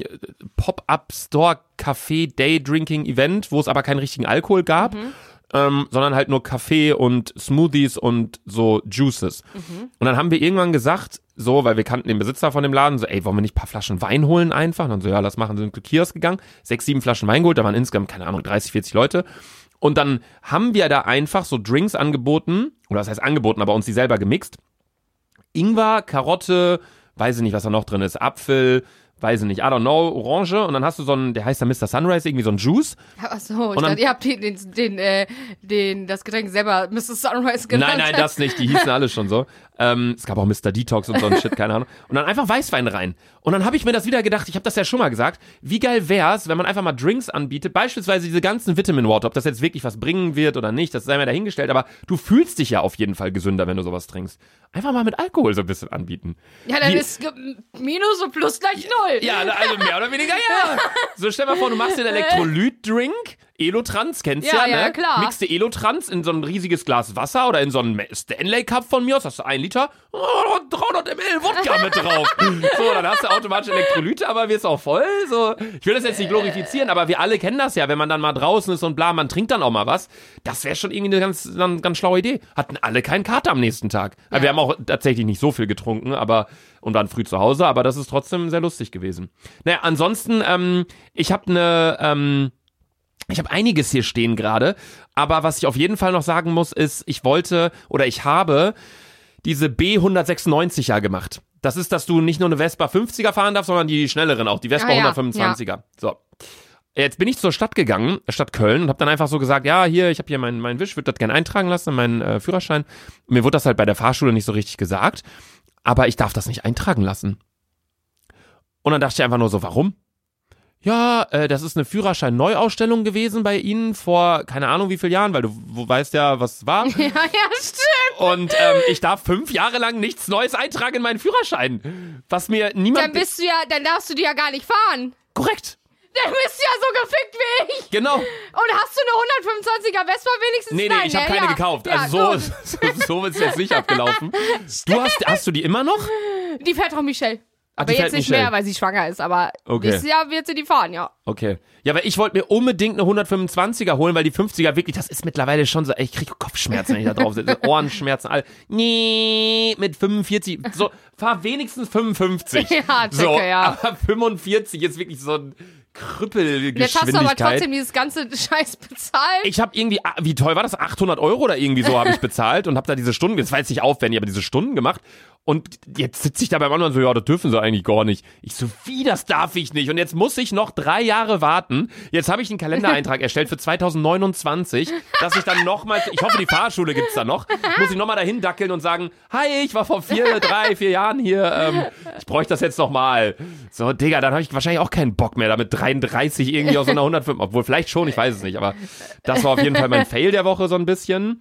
Pop-Up-Store-Café-Day-Drinking-Event, wo es aber keinen richtigen Alkohol gab, mhm. ähm, sondern halt nur Kaffee und Smoothies und so Juices. Mhm. Und dann haben wir irgendwann gesagt, so, weil wir kannten den Besitzer von dem Laden, so, ey, wollen wir nicht ein paar Flaschen Wein holen einfach? Und dann so, ja, lass machen, sind zu Kiosk gegangen, sechs, sieben Flaschen Wein geholt, da waren insgesamt, keine Ahnung, dreißig, vierzig Leute. Und dann haben wir da einfach so Drinks angeboten, oder das heißt angeboten, aber uns die selber gemixt. Ingwer, Karotte, weiß ich nicht, was da noch drin ist, Apfel, weiß ich nicht, I don't know, Orange und dann hast du so einen, der heißt dann Mister Sunrise, irgendwie so einen Juice. Ach so, ich dachte, ihr habt den, den, den, äh, den, das Getränk selber Mister Sunrise genannt. Nein, nein, das nicht, die hießen alle schon so. Ähm, es gab auch Mister Detox und so ein Shit, keine Ahnung. Und dann einfach Weißwein rein. Und dann habe ich mir das wieder gedacht, ich habe das ja schon mal gesagt, wie geil wär's, wenn man einfach mal Drinks anbietet, beispielsweise diese ganzen Vitamin Water, ob das jetzt wirklich was bringen wird oder nicht, das sei mir dahingestellt, aber du fühlst dich ja auf jeden Fall gesünder, wenn du sowas trinkst. Einfach mal mit Alkohol so ein bisschen anbieten. Ja, dann wie, ist Minus und Plus gleich null. Ja, also mehr oder weniger, ja. So, stell mal vor, du machst den Elektrolyt-Drink, Elotrans, kennst Ja, ja, ja, ne? klar. Mixt dir Elotrans in so ein riesiges Glas Wasser oder in so einen Stanley Cup von mir aus, hast du ein Liter, oh, dreihundert Milliliter Wodka mit drauf. So, dann hast du automatisch Elektrolyte, aber wirst auch voll. So, ich will das jetzt nicht glorifizieren, aber wir alle kennen das ja, wenn man dann mal draußen ist und bla, man trinkt dann auch mal was. Das wäre schon irgendwie eine ganz, eine ganz schlaue Idee. Hatten alle keinen Kater am nächsten Tag. Ja. Wir haben auch tatsächlich nicht so viel getrunken, aber und waren früh zu Hause, aber das ist trotzdem sehr lustig gewesen. Naja, ansonsten, ähm, ich habe eine, ähm, ich habe einiges hier stehen gerade, aber was ich auf jeden Fall noch sagen muss, ist, ich wollte oder ich habe diese B hundertsechsundneunzig ja gemacht. Das ist, dass du nicht nur eine Vespa fünfziger fahren darfst, sondern die schnelleren auch, die Vespa Ah, ja. hundertfünfundzwanziger. Ja. So. Jetzt bin ich zur Stadt gegangen, Stadt Köln, und habe dann einfach so gesagt, ja, hier, ich habe hier meinen mein Wisch, würde das gerne eintragen lassen, meinen äh, Führerschein. Und mir wurde das halt bei der Fahrschule nicht so richtig gesagt, aber ich darf das nicht eintragen lassen. Und dann dachte ich einfach nur so, warum? Ja, äh, das ist eine Führerschein-Neuausstellung gewesen bei Ihnen vor, keine Ahnung wie vielen Jahren, weil du, du weißt ja, was es war. Ja, ja, stimmt. Und ähm, ich darf fünf Jahre lang nichts Neues eintragen in meinen Führerschein. Was mir niemand... Dann bist du ja, dann darfst du die ja gar nicht fahren. Korrekt. Dann bist du ja so gefickt wie ich. Genau. Und hast du eine hundertfünfundzwanziger Vespa wenigstens? Nee, nee, Nein, ich habe ne? keine ja. gekauft. Ja, Also gut. so, so, so ist es jetzt nicht abgelaufen. Du hast, hast du die immer noch? Die fährt Frau Michelle. Ach, Aber die jetzt fährt nicht Michelle. mehr, weil sie schwanger ist. Aber Okay. nächstes Jahr wird sie die fahren, ja. Okay. Ja, weil ich wollte mir unbedingt eine hundertfünfundzwanziger holen, weil die fünfziger wirklich, das ist mittlerweile schon so, ey, ich kriege Kopfschmerzen, wenn ich da drauf sitze. Ohrenschmerzen, all. Nee, mit fünfundvierzig. So, fahr wenigstens fünfundfünfzig. Ja, checke, so, ja. Aber fünfundvierzig ist wirklich so ein Krüppelgeschwindigkeit. Jetzt hast du aber trotzdem dieses ganze Scheiß bezahlt. Ich habe irgendwie, wie teuer war das? achthundert Euro oder irgendwie so habe ich bezahlt und habe da diese Stunden, das war jetzt nicht aufwendig, aber diese Stunden gemacht. Und jetzt sitze ich da beim anderen so, ja, das dürfen sie eigentlich gar nicht. Ich so, wie, das darf ich nicht? Und jetzt muss ich noch drei Jahre warten. Jetzt habe ich einen Kalendereintrag erstellt für zweitausendneunundzwanzig, dass ich dann nochmal, ich hoffe, die Fahrschule gibt's da noch, muss ich nochmal dahin dackeln und sagen, hi, ich war vor vier, drei, vier Jahren hier, ähm, ich bräuchte das jetzt nochmal. So, Digga, dann habe ich wahrscheinlich auch keinen Bock mehr, damit dreiunddreißig irgendwie aus so einer hundertfünf, obwohl vielleicht schon, ich weiß es nicht, aber das war auf jeden Fall mein Fail der Woche so ein bisschen.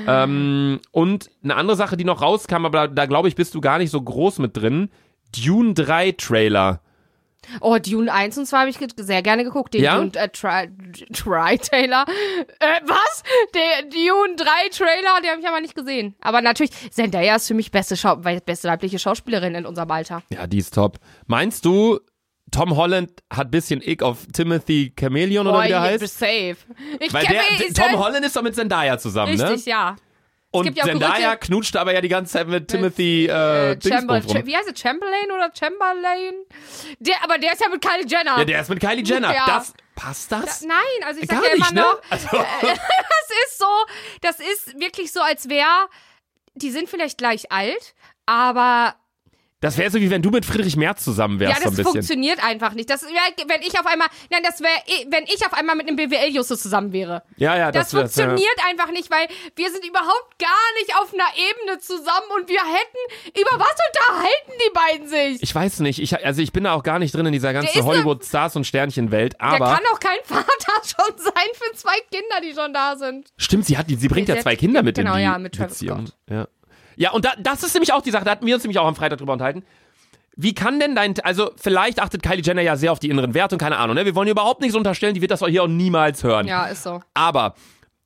Ähm, und eine andere Sache, die noch rauskam, aber da, da glaube ich, bist du gar nicht so groß mit drin. Dune drei Trailer. Oh, Dune eins und zwei habe ich ge- sehr gerne geguckt. Den Ja? Dune äh, Tri- Tri- Trailer. Äh, was? Der Dune drei Trailer, den habe ich aber nicht gesehen. Aber natürlich, Zendaya ist für mich beste, Schau- beste weibliche Schauspielerin in unserem Alter. Ja, die ist top. Meinst du, Tom Holland hat ein bisschen Ick auf Timothy Chameleon oder Boah, wie der ich- heißt? safe. Ich Weil kenn- der, ich- Tom Holland ist doch mit Zendaya zusammen, Richtig, ne? ja. Und gibt ja auch Zendaya Gerüchte- knutscht aber ja die ganze Zeit mit Timothy äh, Äh, Chamber- Dingsbums rum. Ch- wie heißt er? Chamberlain oder Chamberlain? Der, aber der ist ja mit Kylie Jenner. Ja, der ist mit Kylie Jenner. Ja. Das, passt das? Nein, also ich Gar sag ja immer nicht, ne? noch, Also, das ist so, das ist wirklich so, als wäre, die sind vielleicht gleich alt, aber das wäre so, wie wenn du mit Friedrich Merz zusammen wärst, ja, so das ein bisschen. funktioniert einfach nicht. Das wär, wenn ich auf einmal, nein, das wäre, wenn ich auf einmal mit einem B W L-Justus zusammen wäre. Ja, ja, Das, das, das ja. funktioniert einfach nicht, weil wir sind überhaupt gar nicht auf einer Ebene zusammen und wir hätten, über was unterhalten die beiden sich? Ich weiß nicht, ich, also ich bin da auch gar nicht drin in dieser Der ganzen ist Hollywood-Stars- und Sternchen-Welt, Der aber kann doch kein Vater schon sein für zwei Kinder, die schon da sind. stimmt, sie hat, die- sie bringt ja Sie zwei hat- Kinder mit genau, in die ja, mit Travis Beziehung. Scott. Ja, ja, und da, das ist nämlich auch die Sache, da hatten wir uns nämlich auch am Freitag drüber unterhalten. Wie kann denn dein, also vielleicht achtet Kylie Jenner ja sehr auf die inneren Werte und keine Ahnung, ne? Wir wollen ihr überhaupt nichts unterstellen, die wird das hier auch niemals hören. Ja, ist so. Aber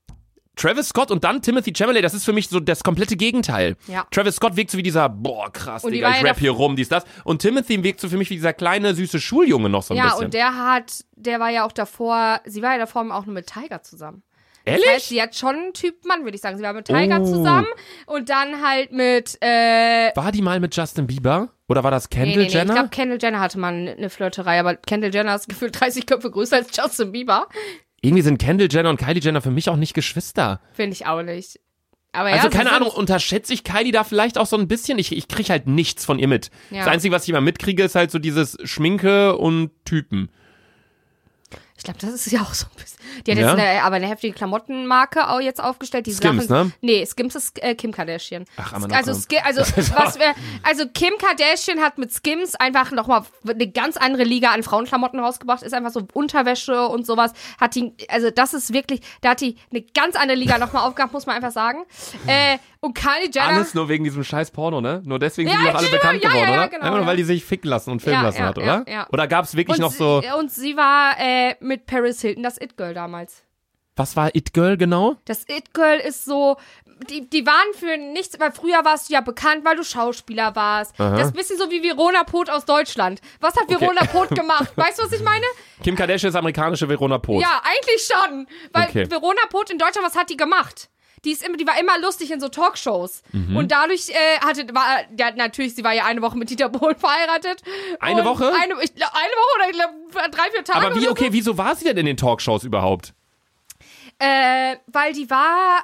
Travis Scott und dann Timothy Chalamet, das ist für mich so das komplette Gegenteil. Ja. Travis Scott wirkt so wie dieser, boah, krass, Und die Digga, war ich ja rap hier rum, dies, das. Und Timothy wirkt so für mich wie dieser kleine, süße Schuljunge noch so ein Ja, bisschen. und der hat, der war ja auch davor, sie war ja davor auch nur mit Tiger zusammen. Ehrlich? Das heißt, sie hat schon einen Typ Mann, würde ich sagen. Sie war mit Tiger Oh. zusammen und dann halt mit, äh, War die mal mit Justin Bieber? Oder war das Kendall nee, nee, nee, Jenner? ich glaube, Kendall Jenner hatte mal eine Flirterei, aber Kendall Jenner ist gefühlt dreißig Köpfe größer als Justin Bieber. Irgendwie sind Kendall Jenner und Kylie Jenner für mich auch nicht Geschwister. Finde ich auch nicht. Aber Also ja, sie keine sind- Ahnung, unterschätze ich Kylie da vielleicht auch so ein bisschen? Ich, ich kriege halt nichts von ihr mit. Ja. Das Einzige, was ich immer mitkriege, ist halt so dieses Schminke und Typen. Ich glaube, das ist ja auch so ein bisschen. Die hat Ja? jetzt eine, aber eine heftige Klamottenmarke auch jetzt aufgestellt. Die Skims, Sachen, ne? Nee, Skims ist äh, Kim Kardashian. Ach, aber also, komm. Ski, also, was wir, also Kim Kardashian hat mit Skims einfach nochmal eine ganz andere Liga an Frauenklamotten rausgebracht. Ist einfach so Unterwäsche und sowas. Hat die, also das ist wirklich, da hat die eine ganz andere Liga nochmal aufgehabt, muss man einfach sagen. Äh, und Kylie Jenner. Alles nur wegen diesem scheiß Porno, ne? Nur deswegen Ja, sind die auch alle ja, bekannt ja, geworden, ja, ja, oder? genau, Einfach nur, ja. weil die sich ficken lassen und filmen Ja, lassen ja, hat, ja, oder? ja. Oder gab es wirklich und noch sie, so, Und sie war äh, mit Paris Hilton das It-Girl damals. was war It Girl genau? Das It-Girl ist so, die, die waren für nichts, weil früher warst du ja bekannt, weil du Schauspieler warst. Aha. Das ist ein bisschen so wie Verona Poth aus Deutschland. Was hat Verona Poth gemacht? Weißt du, was ich meine? Kim Kardashian ist amerikanische Verona Poth. Ja, eigentlich schon. Weil Okay. Verona Poth in Deutschland, was hat die gemacht? Die, ist immer, die war immer lustig in so Talkshows. Mhm. Und dadurch äh, hatte, war, ja, natürlich, sie war ja eine Woche mit Dieter Bohlen verheiratet. Eine Und Woche? Eine, ich, glaub, eine Woche oder ich glaub, drei, vier Tage. Aber wie, oder okay, so. wieso war sie denn in den Talkshows überhaupt? Äh, weil die war,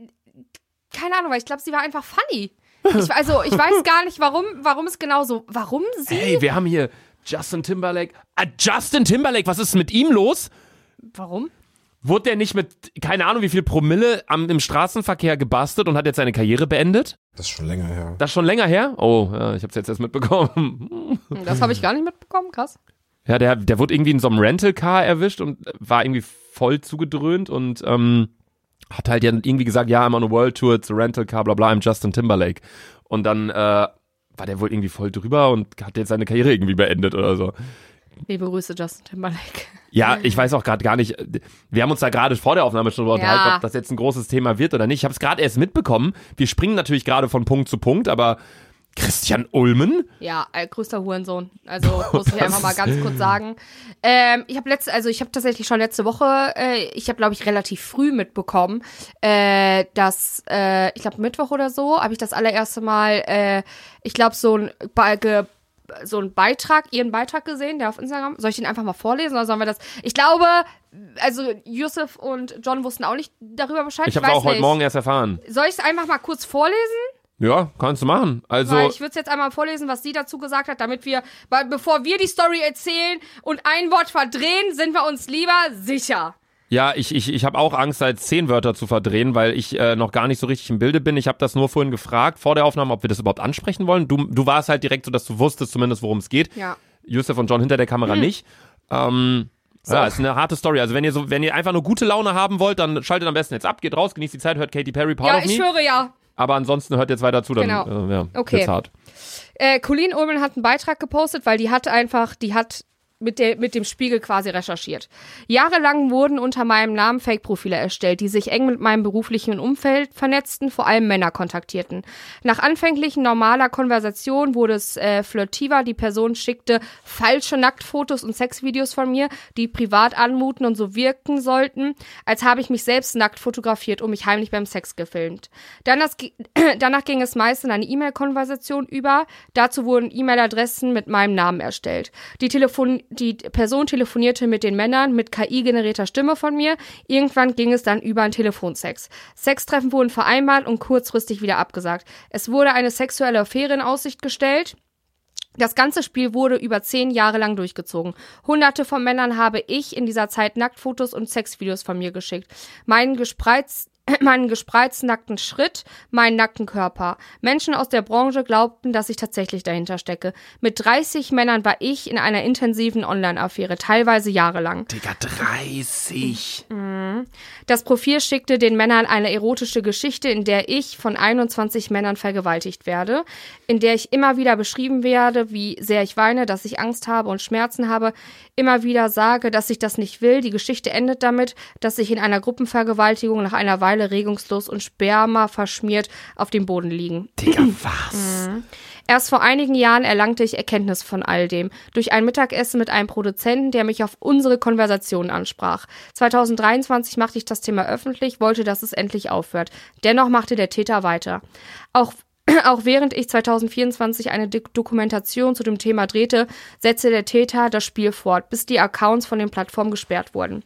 keine Ahnung, weil ich glaube, sie war einfach funny. Ich, also, ich weiß gar nicht, warum, warum es genau so, warum sie? Hey, wir haben hier Justin Timberlake. Ah, Justin Timberlake, was ist mit ihm los? Warum? Wurde der nicht mit, keine Ahnung, wie viel Promille am, im Straßenverkehr gebastelt und hat jetzt seine Karriere beendet? Das ist schon länger her. Das ist schon länger her? Oh, ja, ich hab's jetzt erst mitbekommen. Das habe ich gar nicht mitbekommen, krass. Ja, der, der wurde irgendwie in so einem Rental-Car erwischt und war irgendwie voll zugedröhnt und ähm, hat halt ja irgendwie gesagt, ja, I'm on a World Tour, it's a Rental-Car, bla bla, I'm Justin Timberlake. Und dann äh, war der wohl irgendwie voll drüber und hat jetzt seine Karriere irgendwie beendet oder so. Liebe Grüße, Justin Timberlake. Ja, ich weiß auch gerade gar nicht, wir haben uns da gerade vor der Aufnahme schon darüber Ja. unterhalten, ob das jetzt ein großes Thema wird oder nicht. Ich habe es gerade erst mitbekommen. Wir springen natürlich gerade von Punkt zu Punkt, aber Christian Ulmen? Ja, äh, größter Hurensohn. Also muss ich einfach mal ganz kurz sagen. Ähm, ich habe letzte, also ich habe tatsächlich schon letzte Woche, äh, ich habe glaube ich relativ früh mitbekommen, äh, dass äh, ich glaube Mittwoch oder so habe ich das allererste Mal, äh, ich glaube so ein Be- ge- so einen Beitrag, ihren Beitrag gesehen, der auf Instagram. Soll ich den einfach mal vorlesen oder sollen wir das? Ich glaube, also Yusuf und John wussten auch nicht darüber Bescheid. Ich habe weiß auch heute nicht. Morgen erst erfahren. Soll ich es einfach mal kurz vorlesen? Ja, kannst du machen. Also, Weil ich würde es jetzt einmal vorlesen, was sie dazu gesagt hat, damit wir, weil bevor wir die Story erzählen und ein Wort verdrehen, sind wir uns lieber sicher. ja, ich, ich, ich habe auch Angst, halt zehn Wörter zu verdrehen, weil ich äh, noch gar nicht so richtig im Bilde bin. Ich habe das nur vorhin gefragt, vor der Aufnahme, ob wir das überhaupt ansprechen wollen. Du, du warst halt direkt so, dass du wusstest zumindest, worum es geht. Ja. Yusuf und John hinter der Kamera Mhm. nicht. Ähm, So. Ja, ist eine harte Story. Also wenn ihr so, wenn ihr einfach nur gute Laune haben wollt, dann schaltet am besten jetzt ab, geht raus, genießt die Zeit, hört Katy Perry, Part Ja, of ich Me. schwöre ja. Aber ansonsten hört jetzt weiter zu, dann Genau. äh, ja, Okay. wird's hart. Äh, Colleen Ulmen hat einen Beitrag gepostet, weil die hat einfach, die hat mit, der, mit dem Spiegel quasi recherchiert. Jahrelang wurden unter meinem Namen Fake-Profile erstellt, die sich eng mit meinem beruflichen Umfeld vernetzten, vor allem Männer kontaktierten. Nach anfänglichen normaler Konversation wurde es äh, flirtiver, die Person schickte falsche Nacktfotos und Sexvideos von mir, die privat anmuten und so wirken sollten, als habe ich mich selbst nackt fotografiert und mich heimlich beim Sex gefilmt. Danach, danach ging es meist in eine E-Mail-Konversation über. Dazu wurden E-Mail-Adressen mit meinem Namen erstellt. Die Telefon Die Person telefonierte mit den Männern mit K I-generierter Stimme von mir. Irgendwann ging es dann über einen Telefonsex. Sextreffen wurden vereinbart und kurzfristig wieder abgesagt. Es wurde eine sexuelle Affäre in Aussicht gestellt. Das ganze Spiel wurde über zehn Jahre lang durchgezogen. Hunderte von Männern habe ich in dieser Zeit Nacktfotos und Sexvideos von mir geschickt. Meinen gespreizt meinen gespreizten nackten Schritt, meinen nackten Körper. Menschen aus der Branche glaubten, dass ich tatsächlich dahinter stecke. Mit dreißig Männern war ich in einer intensiven Online-Affäre, teilweise jahrelang. Digga, dreißig. Das Profil schickte den Männern eine erotische Geschichte, in der ich von einundzwanzig Männern vergewaltigt werde, in der ich immer wieder beschrieben werde, wie sehr ich weine, dass ich Angst habe und Schmerzen habe, immer wieder sage, dass ich das nicht will. Die Geschichte endet damit, dass ich in einer Gruppenvergewaltigung nach einer Weile regungslos und Sperma verschmiert auf dem Boden liegen. Digga, was? Erst vor einigen Jahren erlangte ich Erkenntnis von all dem. Durch ein Mittagessen mit einem Produzenten, der mich auf unsere Konversation ansprach. zwanzig dreiundzwanzig machte ich das Thema öffentlich, wollte, dass es endlich aufhört. Dennoch machte der Täter weiter. Auch Auch während ich zwanzig vierundzwanzig eine D- Dokumentation zu dem Thema drehte, setzte der Täter das Spiel fort, bis die Accounts von den Plattformen gesperrt wurden.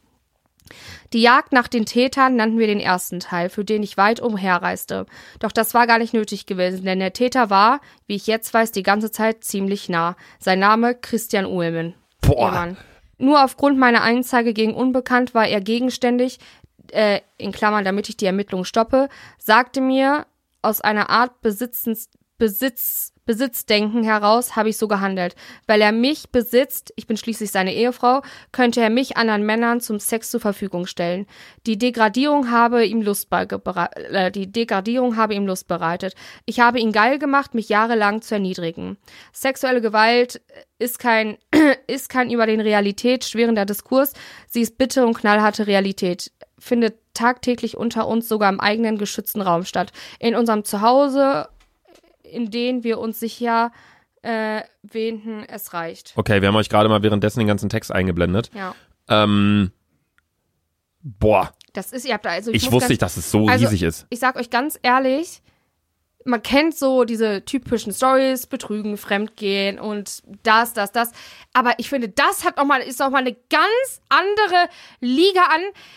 Die Jagd nach den Tätern nannten wir den ersten Teil, für den ich weit umherreiste. Doch das war gar nicht nötig gewesen, denn der Täter war, wie ich jetzt weiß, die ganze Zeit ziemlich nah. Sein Name Christian Ulmen. Boah. Ehemann. Nur aufgrund meiner Anzeige gegen Unbekannt war er gegenständig, äh, in Klammern, damit ich die Ermittlungen stoppe, sagte mir, aus einer Art Besitzens, Besitz, Besitzdenken heraus habe ich so gehandelt. Weil er mich besitzt, ich bin schließlich seine Ehefrau, könnte er mich anderen Männern zum Sex zur Verfügung stellen. Die Degradierung habe ihm Lust, äh, die Degradierung habe ihm Lust bereitet. Ich habe ihn geil gemacht, mich jahrelang zu erniedrigen. Sexuelle Gewalt ist kein, ist kein über den Realität schwerender Diskurs. Sie ist bitte und knallharte Realität. Findet tagtäglich unter uns, sogar im eigenen geschützten Raum statt. In unserem Zuhause, in denen wir uns sicher äh, wähnten, es reicht. Okay, wir haben euch gerade mal währenddessen den ganzen Text eingeblendet. Ja. Ähm, boah. Das ist, ihr habt da, also ich, ich wusste ganz, nicht, dass es so also, riesig ist. Ich sag euch ganz ehrlich, man kennt so diese typischen Stories, Betrügen, Fremdgehen und das, das, das. Aber ich finde, das hat noch mal, ist noch mal eine ganz andere Liga an.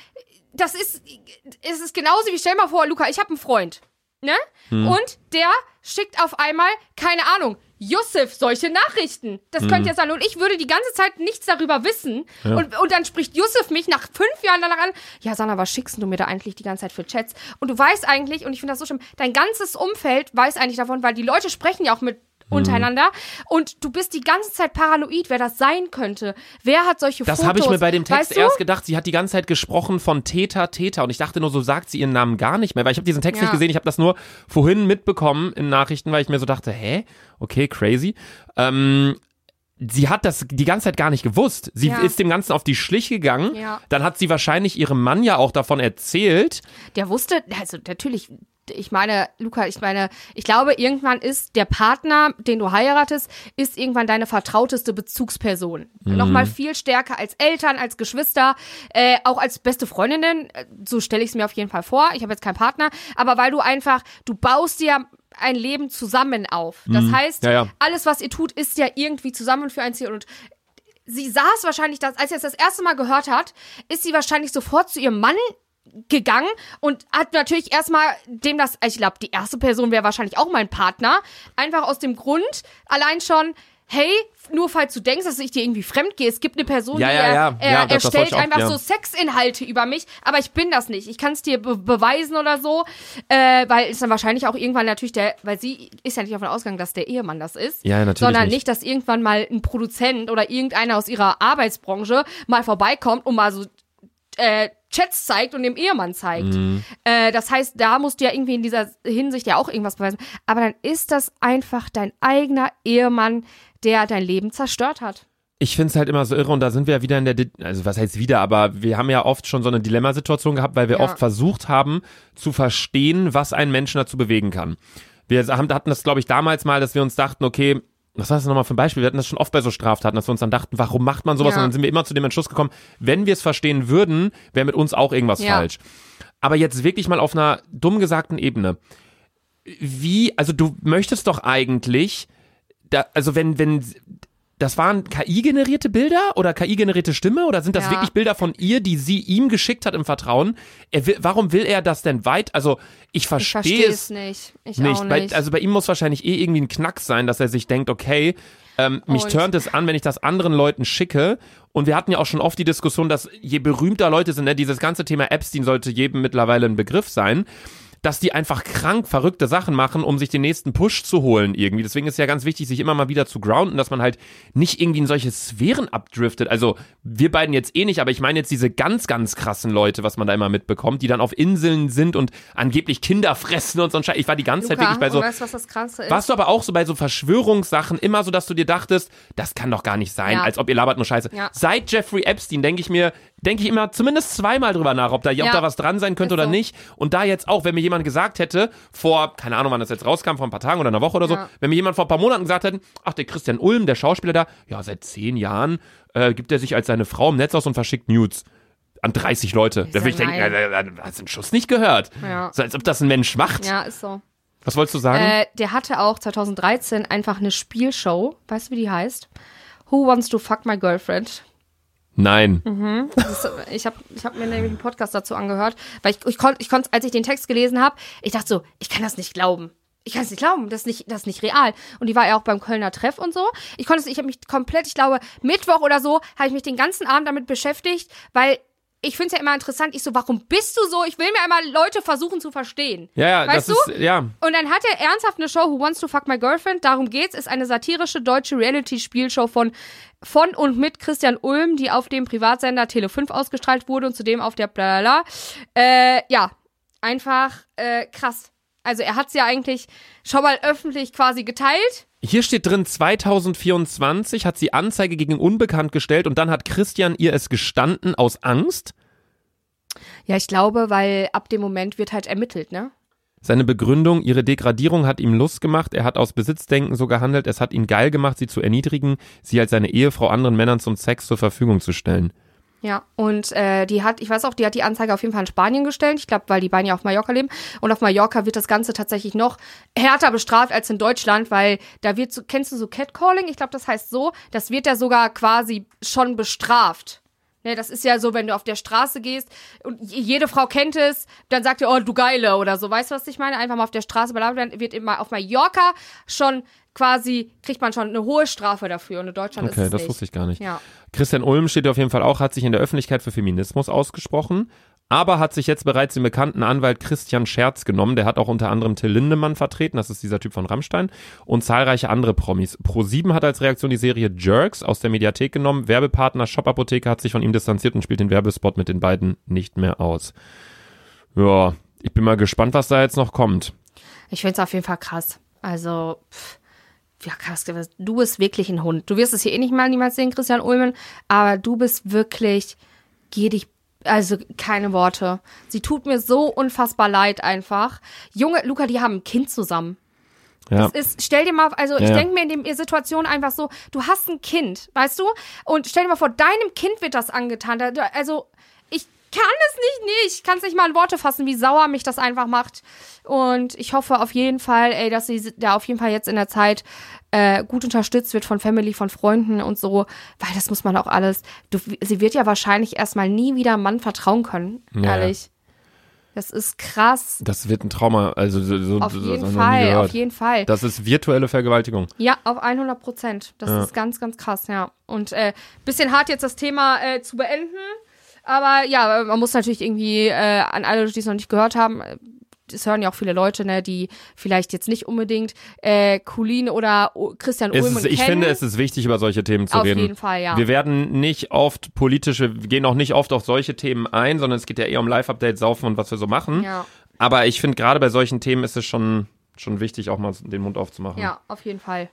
Das ist, es ist genauso wie, stell mal vor, Luca, ich habe einen Freund. Ne? Hm. Und der schickt auf einmal, keine Ahnung, Yusuf solche Nachrichten. Das hm. könnte ja sein. Und ich würde die ganze Zeit nichts darüber wissen. Ja. Und, und dann spricht Yusuf mich nach fünf Jahren danach an. Ja, Sanna, was schickst du mir da eigentlich die ganze Zeit für Chats? Und du weißt eigentlich, und ich finde das so schlimm, dein ganzes Umfeld weiß eigentlich davon, weil die Leute sprechen ja auch mit untereinander und du bist die ganze Zeit paranoid, wer das sein könnte. Wer hat solche das Fotos? Das habe ich mir bei dem Text weißt du? erst gedacht. Sie hat die ganze Zeit gesprochen von Täter, Täter und ich dachte nur, so sagt sie ihren Namen gar nicht mehr, weil ich habe diesen Text ja. nicht gesehen. Ich habe das nur vorhin mitbekommen in Nachrichten, weil ich mir so dachte, hä? Okay, crazy. Ähm, sie hat das die ganze Zeit gar nicht gewusst. Sie ja. ist dem Ganzen auf die Schliche gegangen. Ja. Dann hat sie wahrscheinlich ihrem Mann ja auch davon erzählt. Der wusste, also natürlich... Ich meine, Luca, ich meine, ich glaube, irgendwann ist der Partner, den du heiratest, ist irgendwann deine vertrauteste Bezugsperson. Mhm. Nochmal viel stärker als Eltern, als Geschwister, äh, auch als beste Freundinnen. So stelle ich es mir auf jeden Fall vor. Ich habe jetzt keinen Partner, aber weil du einfach, du baust dir ein Leben zusammen auf. Das mhm. heißt, ja, ja. alles, was ihr tut, ist ja irgendwie zusammen für ein Ziel. Und sie saß wahrscheinlich, das, als sie es das erste Mal gehört hat, ist sie wahrscheinlich sofort zu ihrem Mann gegangen und hat natürlich erstmal dem das, ich glaube, die erste Person wäre wahrscheinlich auch mein Partner, einfach aus dem Grund, allein schon, hey, nur falls du denkst, dass ich dir irgendwie fremd gehe, es gibt eine Person, ja, die ja, er, ja. er, ja, er das, das stellt auch, einfach ja. so Sexinhalte über mich, aber ich bin das nicht. Ich kann es dir be- beweisen oder so, äh, weil es dann wahrscheinlich auch irgendwann natürlich der, weil sie ist ja nicht davon ausgegangen, dass der Ehemann das ist, ja, natürlich sondern nicht. nicht, dass irgendwann mal ein Produzent oder irgendeiner aus ihrer Arbeitsbranche mal vorbeikommt und mal so äh, Chats zeigt und dem Ehemann zeigt. Mhm. Äh, das heißt, da musst du ja irgendwie in dieser Hinsicht ja auch irgendwas beweisen. Aber dann ist das einfach dein eigener Ehemann, der dein Leben zerstört hat. Ich finde es halt immer so irre und da sind wir ja wieder in der, Di- also was heißt wieder, aber wir haben ja oft schon so eine Dilemmasituation gehabt, weil wir Ja. oft versucht haben zu verstehen, was einen Menschen dazu bewegen kann. Wir haben, hatten das, glaube ich, damals mal, dass wir uns dachten, okay, was war das nochmal für ein Beispiel? Wir hatten das schon oft bei so Straftaten, dass wir uns dann dachten, warum macht man sowas? Ja. Und dann sind wir immer zu dem Entschluss gekommen, wenn wir es verstehen würden, wäre mit uns auch irgendwas Ja. falsch. Aber jetzt wirklich mal auf einer dumm gesagten Ebene. Wie, also du möchtest doch eigentlich, da, also wenn, wenn, das waren K I-generierte Bilder oder K I-generierte Stimme oder sind das Ja. wirklich Bilder von ihr, die sie ihm geschickt hat im Vertrauen? Er will, warum will er das denn weit? Also ich Ich verstehe verstehe es es nicht. Ich nicht. auch Bei, nicht. also bei ihm muss wahrscheinlich eh irgendwie ein Knack sein, dass er sich denkt, okay, ähm, mich Und- turnt es an, wenn ich das anderen Leuten schicke. Und wir hatten ja auch schon oft die Diskussion, dass je berühmter Leute sind, ne, dieses ganze Thema Epstein sollte jedem mittlerweile ein Begriff sein, dass die einfach krank verrückte Sachen machen, um sich den nächsten Push zu holen irgendwie. Deswegen ist ja ganz wichtig, sich immer mal wieder zu grounden, dass man halt nicht irgendwie in solche Sphären abdriftet. Also wir beiden jetzt eh nicht, aber ich meine jetzt diese ganz, ganz krassen Leute, was man da immer mitbekommt, die dann auf Inseln sind und angeblich Kinder fressen und so ein Scheiß. Ich war die ganze Zeit Luca, wirklich bei so... und weißt du, was das Krasse ist? Warst du aber auch so bei so Verschwörungssachen immer so, dass du dir dachtest, das kann doch gar nicht sein, Ja. als ob ihr labert nur Scheiße. Ja. Seit Jeffrey Epstein denke ich mir, denke ich immer zumindest zweimal drüber nach, ob da, ob Ja. da was dran sein könnte Ist oder so. nicht. Und da jetzt auch, wenn mir jemand gesagt hätte, vor, keine Ahnung, wann das jetzt rauskam, vor ein paar Tagen oder einer Woche oder so, Ja. wenn mir jemand vor ein paar Monaten gesagt hätte, ach, der Christian Ulm, der Schauspieler da, ja, seit zehn Jahren äh, gibt er sich als seine Frau im Netz aus und verschickt Nudes an dreißig Leute. Da würde ich denken, nein. äh, äh, hast du einen Schuss nicht gehört? Ja. So, als ob das ein Mensch macht. Ja, ist so. Was wolltest du sagen? Äh, der hatte auch zwanzig dreizehn einfach eine Spielshow. Weißt du, wie die heißt? Who Wants to Fuck My Girlfriend? Nein. Das ist, ich habe ich hab mir nämlich einen Podcast dazu angehört, weil ich, ich konnte, ich konnt, als ich den Text gelesen habe, ich dachte so, ich kann das nicht glauben. ich kann es nicht glauben, das ist nicht, das ist nicht real. Und die war ja auch beim Kölner Treff und so. Ich konnte es, ich habe mich komplett, ich glaube, Mittwoch oder so, habe ich mich den ganzen Abend damit beschäftigt, weil ich finde es ja immer interessant. Ich so, warum bist du so? Ich will mir einmal Leute versuchen zu verstehen. Ja, ja, weißt das du? ist, ja. Und dann hat er ernsthaft eine Show, Who Wants to Fuck My Girlfriend? Darum geht's, ist eine satirische deutsche Reality-Spielshow von, von und mit Christian Ulm, die auf dem Privatsender Tele fünf ausgestrahlt wurde und zudem auf der Blablabla. Äh, ja, einfach äh, krass. Also er hat's ja eigentlich schon mal öffentlich quasi geteilt. Hier steht drin, zwanzig vierundzwanzig hat sie Anzeige gegen Unbekannt gestellt und dann hat Christian ihr es gestanden aus Angst. Ja, ich glaube, weil ab dem Moment wird halt ermittelt, ne? Seine Begründung, ihre Degradierung hat ihm Lust gemacht, er hat aus Besitzdenken so gehandelt, es hat ihn geil gemacht, sie zu erniedrigen, sie als seine Ehefrau anderen Männern zum Sex zur Verfügung zu stellen. Ja, und äh, die hat, ich weiß auch, die hat die Anzeige auf jeden Fall in Spanien gestellt. Ich glaube, weil die beiden ja auf Mallorca leben. Und auf Mallorca wird das Ganze tatsächlich noch härter bestraft als in Deutschland, weil da wird so, kennst du so Catcalling? Ich glaube, das heißt so, das wird ja sogar quasi schon bestraft. Ne, das ist ja so, wenn du auf der Straße gehst und jede Frau kennt es, dann sagt ihr, oh, du Geile oder so. Weißt du, was ich meine? Einfach mal auf der Straße belabert werden, wird immer auf Mallorca schon quasi, kriegt man schon eine hohe Strafe dafür und in Deutschland okay, ist es das nicht. wusste ich gar nicht. Ja. Christian Ulm steht auf jeden Fall auch, hat sich in der Öffentlichkeit für Feminismus ausgesprochen, aber hat sich jetzt bereits den bekannten Anwalt Christian Scherz genommen. Der hat auch unter anderem Till Lindemann vertreten, das ist dieser Typ von Rammstein, und zahlreiche andere Promis. ProSieben hat als Reaktion die Serie Jerks aus der Mediathek genommen. Werbepartner Shop Apotheke hat sich von ihm distanziert und spielt den Werbespot mit den beiden nicht mehr aus. Ja, ich bin mal gespannt, was da jetzt noch kommt. Ich finde es auf jeden Fall krass. Also, pff. Ja, krass, du bist wirklich ein Hund. Du wirst es hier eh nicht mal niemals sehen, Christian Ulmen, aber du bist wirklich, geh dich, also keine Worte. Sie tut mir so unfassbar leid einfach. Junge, Luca, die haben ein Kind zusammen. Ja. Das ist, stell dir mal, also ich ja, ja. denke mir in der Situation einfach so, du hast ein Kind, weißt du? Und stell dir mal vor, deinem Kind wird das angetan. Also, ich kann es nicht, nee, ich kann es nicht mal in Worte fassen, wie sauer mich das einfach macht. Und ich hoffe auf jeden Fall, ey, dass sie da auf jeden Fall jetzt in der Zeit äh, gut unterstützt wird von Family, von Freunden und so, weil das muss man auch alles, du, sie wird ja wahrscheinlich erstmal nie wieder einem Mann vertrauen können, ja. ehrlich. Das ist krass. Das wird ein Trauma, also so, so, auf so, jeden so Fall, auf jeden Fall. Das ist virtuelle Vergewaltigung. Ja, auf hundert Prozent. Das ja. ist ganz, ganz krass, ja. Und äh, bisschen hart jetzt das Thema äh, zu beenden. Aber ja, man muss natürlich irgendwie äh, an alle, die es noch nicht gehört haben, das hören ja auch viele Leute, ne, die vielleicht jetzt nicht unbedingt äh, Colleen oder Christian Ulmen kennen. Ich finde, es ist wichtig, über solche Themen zu auf reden. Auf jeden Fall, ja. Wir werden nicht oft politische, wir gehen auch nicht oft auf solche Themen ein, sondern es geht ja eher um Live-Updates, Saufen und was wir so machen. Ja. Aber ich finde, gerade bei solchen Themen ist es schon, schon wichtig, auch mal den Mund aufzumachen. Ja, auf jeden Fall.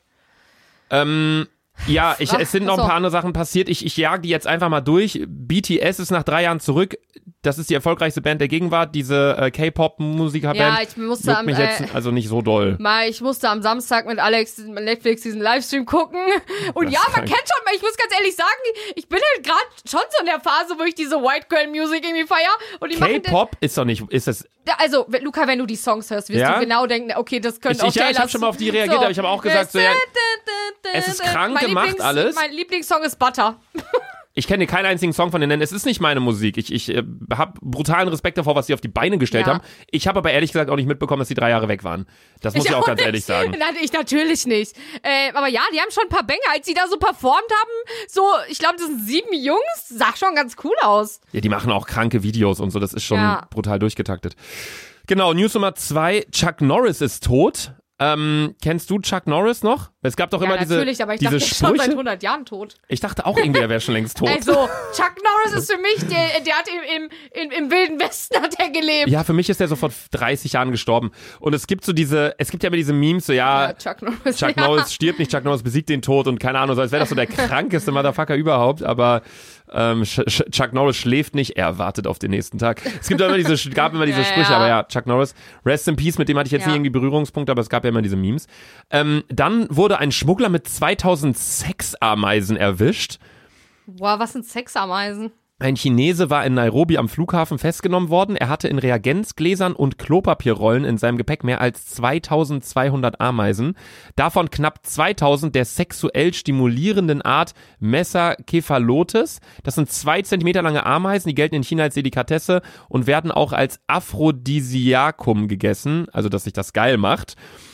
Ähm... Ja, ich, es sind noch ein paar andere Sachen passiert. Ich, ich jage die jetzt einfach mal durch. B T S ist nach drei Jahren zurück. Das ist die erfolgreichste Band der Gegenwart, diese äh, K-Pop-Musikerband. Ja, ich musste Juckt am, mich jetzt äh, also nicht so doll. Mal, ich musste am Samstag mit Alex Netflix diesen Livestream gucken. Und Das ja, man krank. kennt schon, ich muss ganz ehrlich sagen, ich bin halt gerade schon so in der Phase, wo ich diese White Girl Music irgendwie feier. Und die machen K-Pop ist doch nicht, ist das... Also, wenn- Luca, wenn du die Songs hörst, wirst Ja? du genau denken, okay, das Ich, könnte auch ich, ja, ich Taylor habe schon mal auf die reagiert, aber ich habe auch gesagt, so, ja, es ist krank Mein gemacht Lieblings- alles. Mein Lieblingssong ist Butter. Ich kenne keinen einzigen Song von denen, es ist nicht meine Musik. Ich, ich äh, habe brutalen Respekt davor, was sie auf die Beine gestellt Ja. haben. Ich habe aber ehrlich gesagt auch nicht mitbekommen, dass sie drei Jahre weg waren. Das muss ich, auch ganz nicht. ehrlich sagen. Nein, ich natürlich nicht. Äh, aber ja, die haben schon ein paar Banger, als sie da so performt haben. So, ich glaube, das sind sieben Jungs. Sah schon ganz cool aus. Ja, die machen auch kranke Videos und so, das ist schon Ja. brutal durchgetaktet. Genau, News Nummer zwei, Chuck Norris ist tot. Ähm, kennst du Chuck Norris noch? Es gab doch Ja, immer diese, natürlich, aber ich diese dachte, der ist schon seit Sprüche. hundert Jahren tot. Ich dachte auch irgendwie, er wäre schon längst tot. Also, Chuck Norris ist für mich, der, der hat im, im, im, im Wilden Westen hat er gelebt. Ja, für mich ist er so vor dreißig Jahren gestorben. Und es gibt so diese, es gibt ja immer diese Memes, so ja, Ja, Chuck Norris. Chuck ja. Norris stirbt nicht, Chuck Norris besiegt den Tod und keine Ahnung, so als wäre das so der krankeste Motherfucker überhaupt, aber ähm, Ch- Ch- Chuck Norris schläft nicht, er wartet auf den nächsten Tag. Es gibt immer diese, gab immer diese Ja, Sprüche, ja. aber ja, Chuck Norris, Rest in Peace, mit dem hatte ich jetzt Ja. nie irgendwie Berührungspunkte, aber es gab ja immer diese Memes. Ähm, dann wurde ein Schmuggler mit zweitausend Sexameisen erwischt. Boah, was sind Sexameisen? Ein Chinese war in Nairobi am Flughafen festgenommen worden. Er hatte in Reagenzgläsern und Klopapierrollen in seinem Gepäck mehr als zweitausendzweihundert Ameisen. Davon knapp zweitausend der sexuell stimulierenden Art Mesocephalotes. Das sind zwei Zentimeter lange Ameisen, die gelten in China als Delikatesse und werden auch als Aphrodisiakum gegessen, also dass sich das geil macht.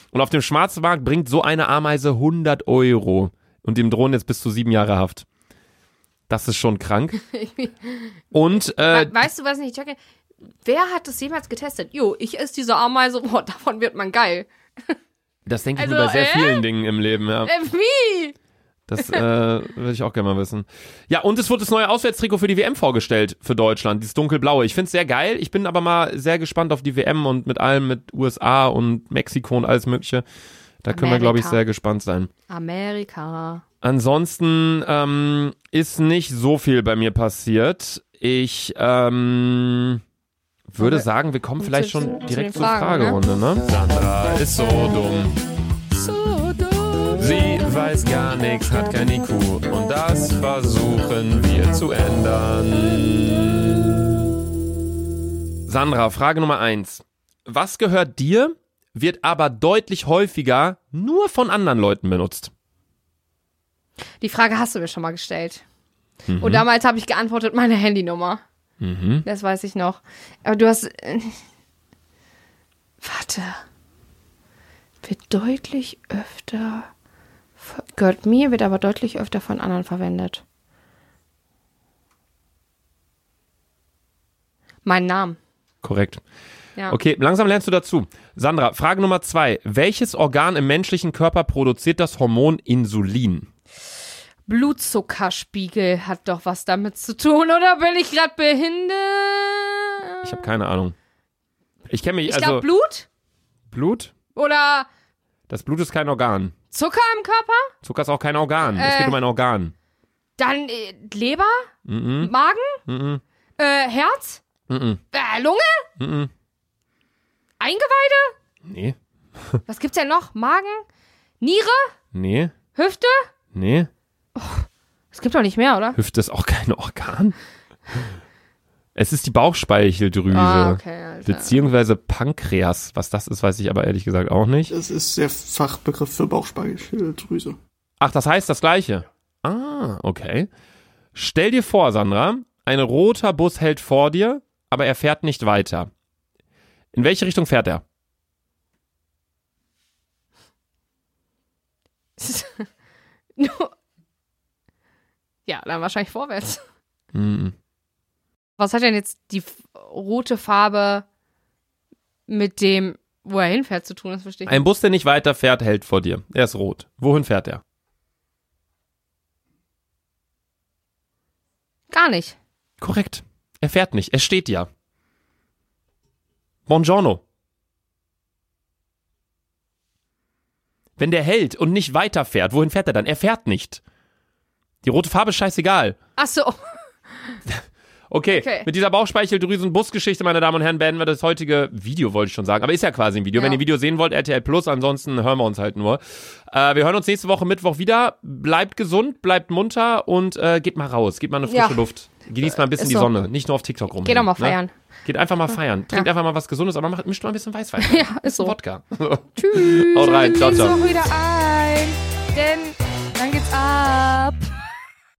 Und auf dem Schwarzmarkt bringt so eine Ameise hundert Euro. Und dem drohen jetzt bis zu sieben Jahre Haft. Das ist schon krank. Und, äh, We- Weißt du, was ich checke? Wer hat das jemals getestet? Jo, ich esse diese Ameise, boah, davon wird man geil. das denke ich Also, mir bei sehr äh? vielen Dingen im Leben, ja. Äh, wie? Das äh, würde ich auch gerne mal wissen. Ja, und es wurde das neue Auswärtstrikot für die W M vorgestellt für Deutschland, dieses dunkelblaue. Ich finde es sehr geil. Ich bin aber mal sehr gespannt auf die W M und mit allem, mit U S A und Mexiko und alles mögliche. Da können wir, glaube ich, sehr gespannt sein. Amerika. Ansonsten ähm, ist nicht so viel bei mir passiert. Ich ähm, würde Okay. sagen, wir kommen Zu- vielleicht zu- schon zu direkt den zur Fragen, Fragerunde, ne? Sandra ist so dumm. So dumm. Sie weiß gar nichts, hat kein I Q. Und das versuchen wir zu ändern. Sandra, Frage Nummer eins. Was gehört dir, wird aber deutlich häufiger nur von anderen Leuten benutzt? Die Frage hast du mir schon mal gestellt. Mhm. Und damals habe ich geantwortet, meine Handynummer. Mhm. Das weiß ich noch. Aber du hast... Äh, warte. Wird deutlich öfter... ver- Gehört mir, wird aber deutlich öfter von anderen verwendet. Mein Name. Korrekt. Ja. Okay, langsam lernst du dazu. Sandra, Frage Nummer zwei. Welches Organ im menschlichen Körper produziert das Hormon Insulin? Blutzuckerspiegel hat doch was damit zu tun, oder bin ich gerade behindert? Ich habe keine Ahnung. Ich kenne mich, Ich also glaube Blut Blut? oder Das Blut ist kein Organ. Zucker im Körper, Zucker ist auch kein Organ. es Äh. geht um ein Organ. dann äh, Leber, Mhm. Magen, Mhm. äh, Herz, Mhm. äh, Lunge, Mhm. Eingeweide. Nee. Was gibt's denn noch? Magen, Niere, Nee. Hüfte? Nee. Es gibt doch nicht mehr, oder? Hüfte ist auch kein Organ. Es ist die Bauchspeicheldrüse. Ah, okay, Alter. Beziehungsweise Pankreas. Was das ist, weiß ich aber ehrlich gesagt auch nicht. Das ist der Fachbegriff für Bauchspeicheldrüse. Ach, das heißt das Gleiche. Ah, okay. Stell dir vor, Sandra, ein roter Bus hält vor dir, aber er fährt nicht weiter. In welche Richtung fährt er? Nur- ja, dann wahrscheinlich vorwärts. Mhm. Was hat denn jetzt die f- rote Farbe mit dem, wo er hinfährt, zu tun? Das verstehe ich Ein Bus, der nicht weiter fährt, hält vor dir. Er ist rot. Wohin fährt er? gar nicht. Korrekt. Er fährt nicht. Er steht ja. Buongiorno. Wenn der hält und nicht weiterfährt, wohin fährt er dann? Er fährt nicht. Die rote Farbe ist scheißegal. Ach so. Okay, Okay. mit dieser Bauchspeicheldrüsen-Busgeschichte, meine Damen und Herren, beenden wir das heutige Video, wollte ich schon sagen. Aber ist ja quasi ein Video. Ja. Wenn ihr ein Video sehen wollt, R T L Plus, ansonsten hören wir uns halt nur. Äh, wir hören uns nächste Woche Mittwoch wieder. Bleibt gesund, bleibt munter und äh, geht mal raus. Geht mal eine frische Ja. Luft. Genießt mal ein bisschen Ist die so. Sonne. Nicht nur auf TikTok rum. Geh doch mal feiern. Ne? Geht einfach mal feiern. Trinkt Ja. einfach mal was Gesundes, aber macht, mischt mal ein bisschen Weißwein. Ja, ist so. Wodka. Tschüss. Haut rein. Ciao, Nächste ciao. Woche wieder ein. Denn dann geht's ab.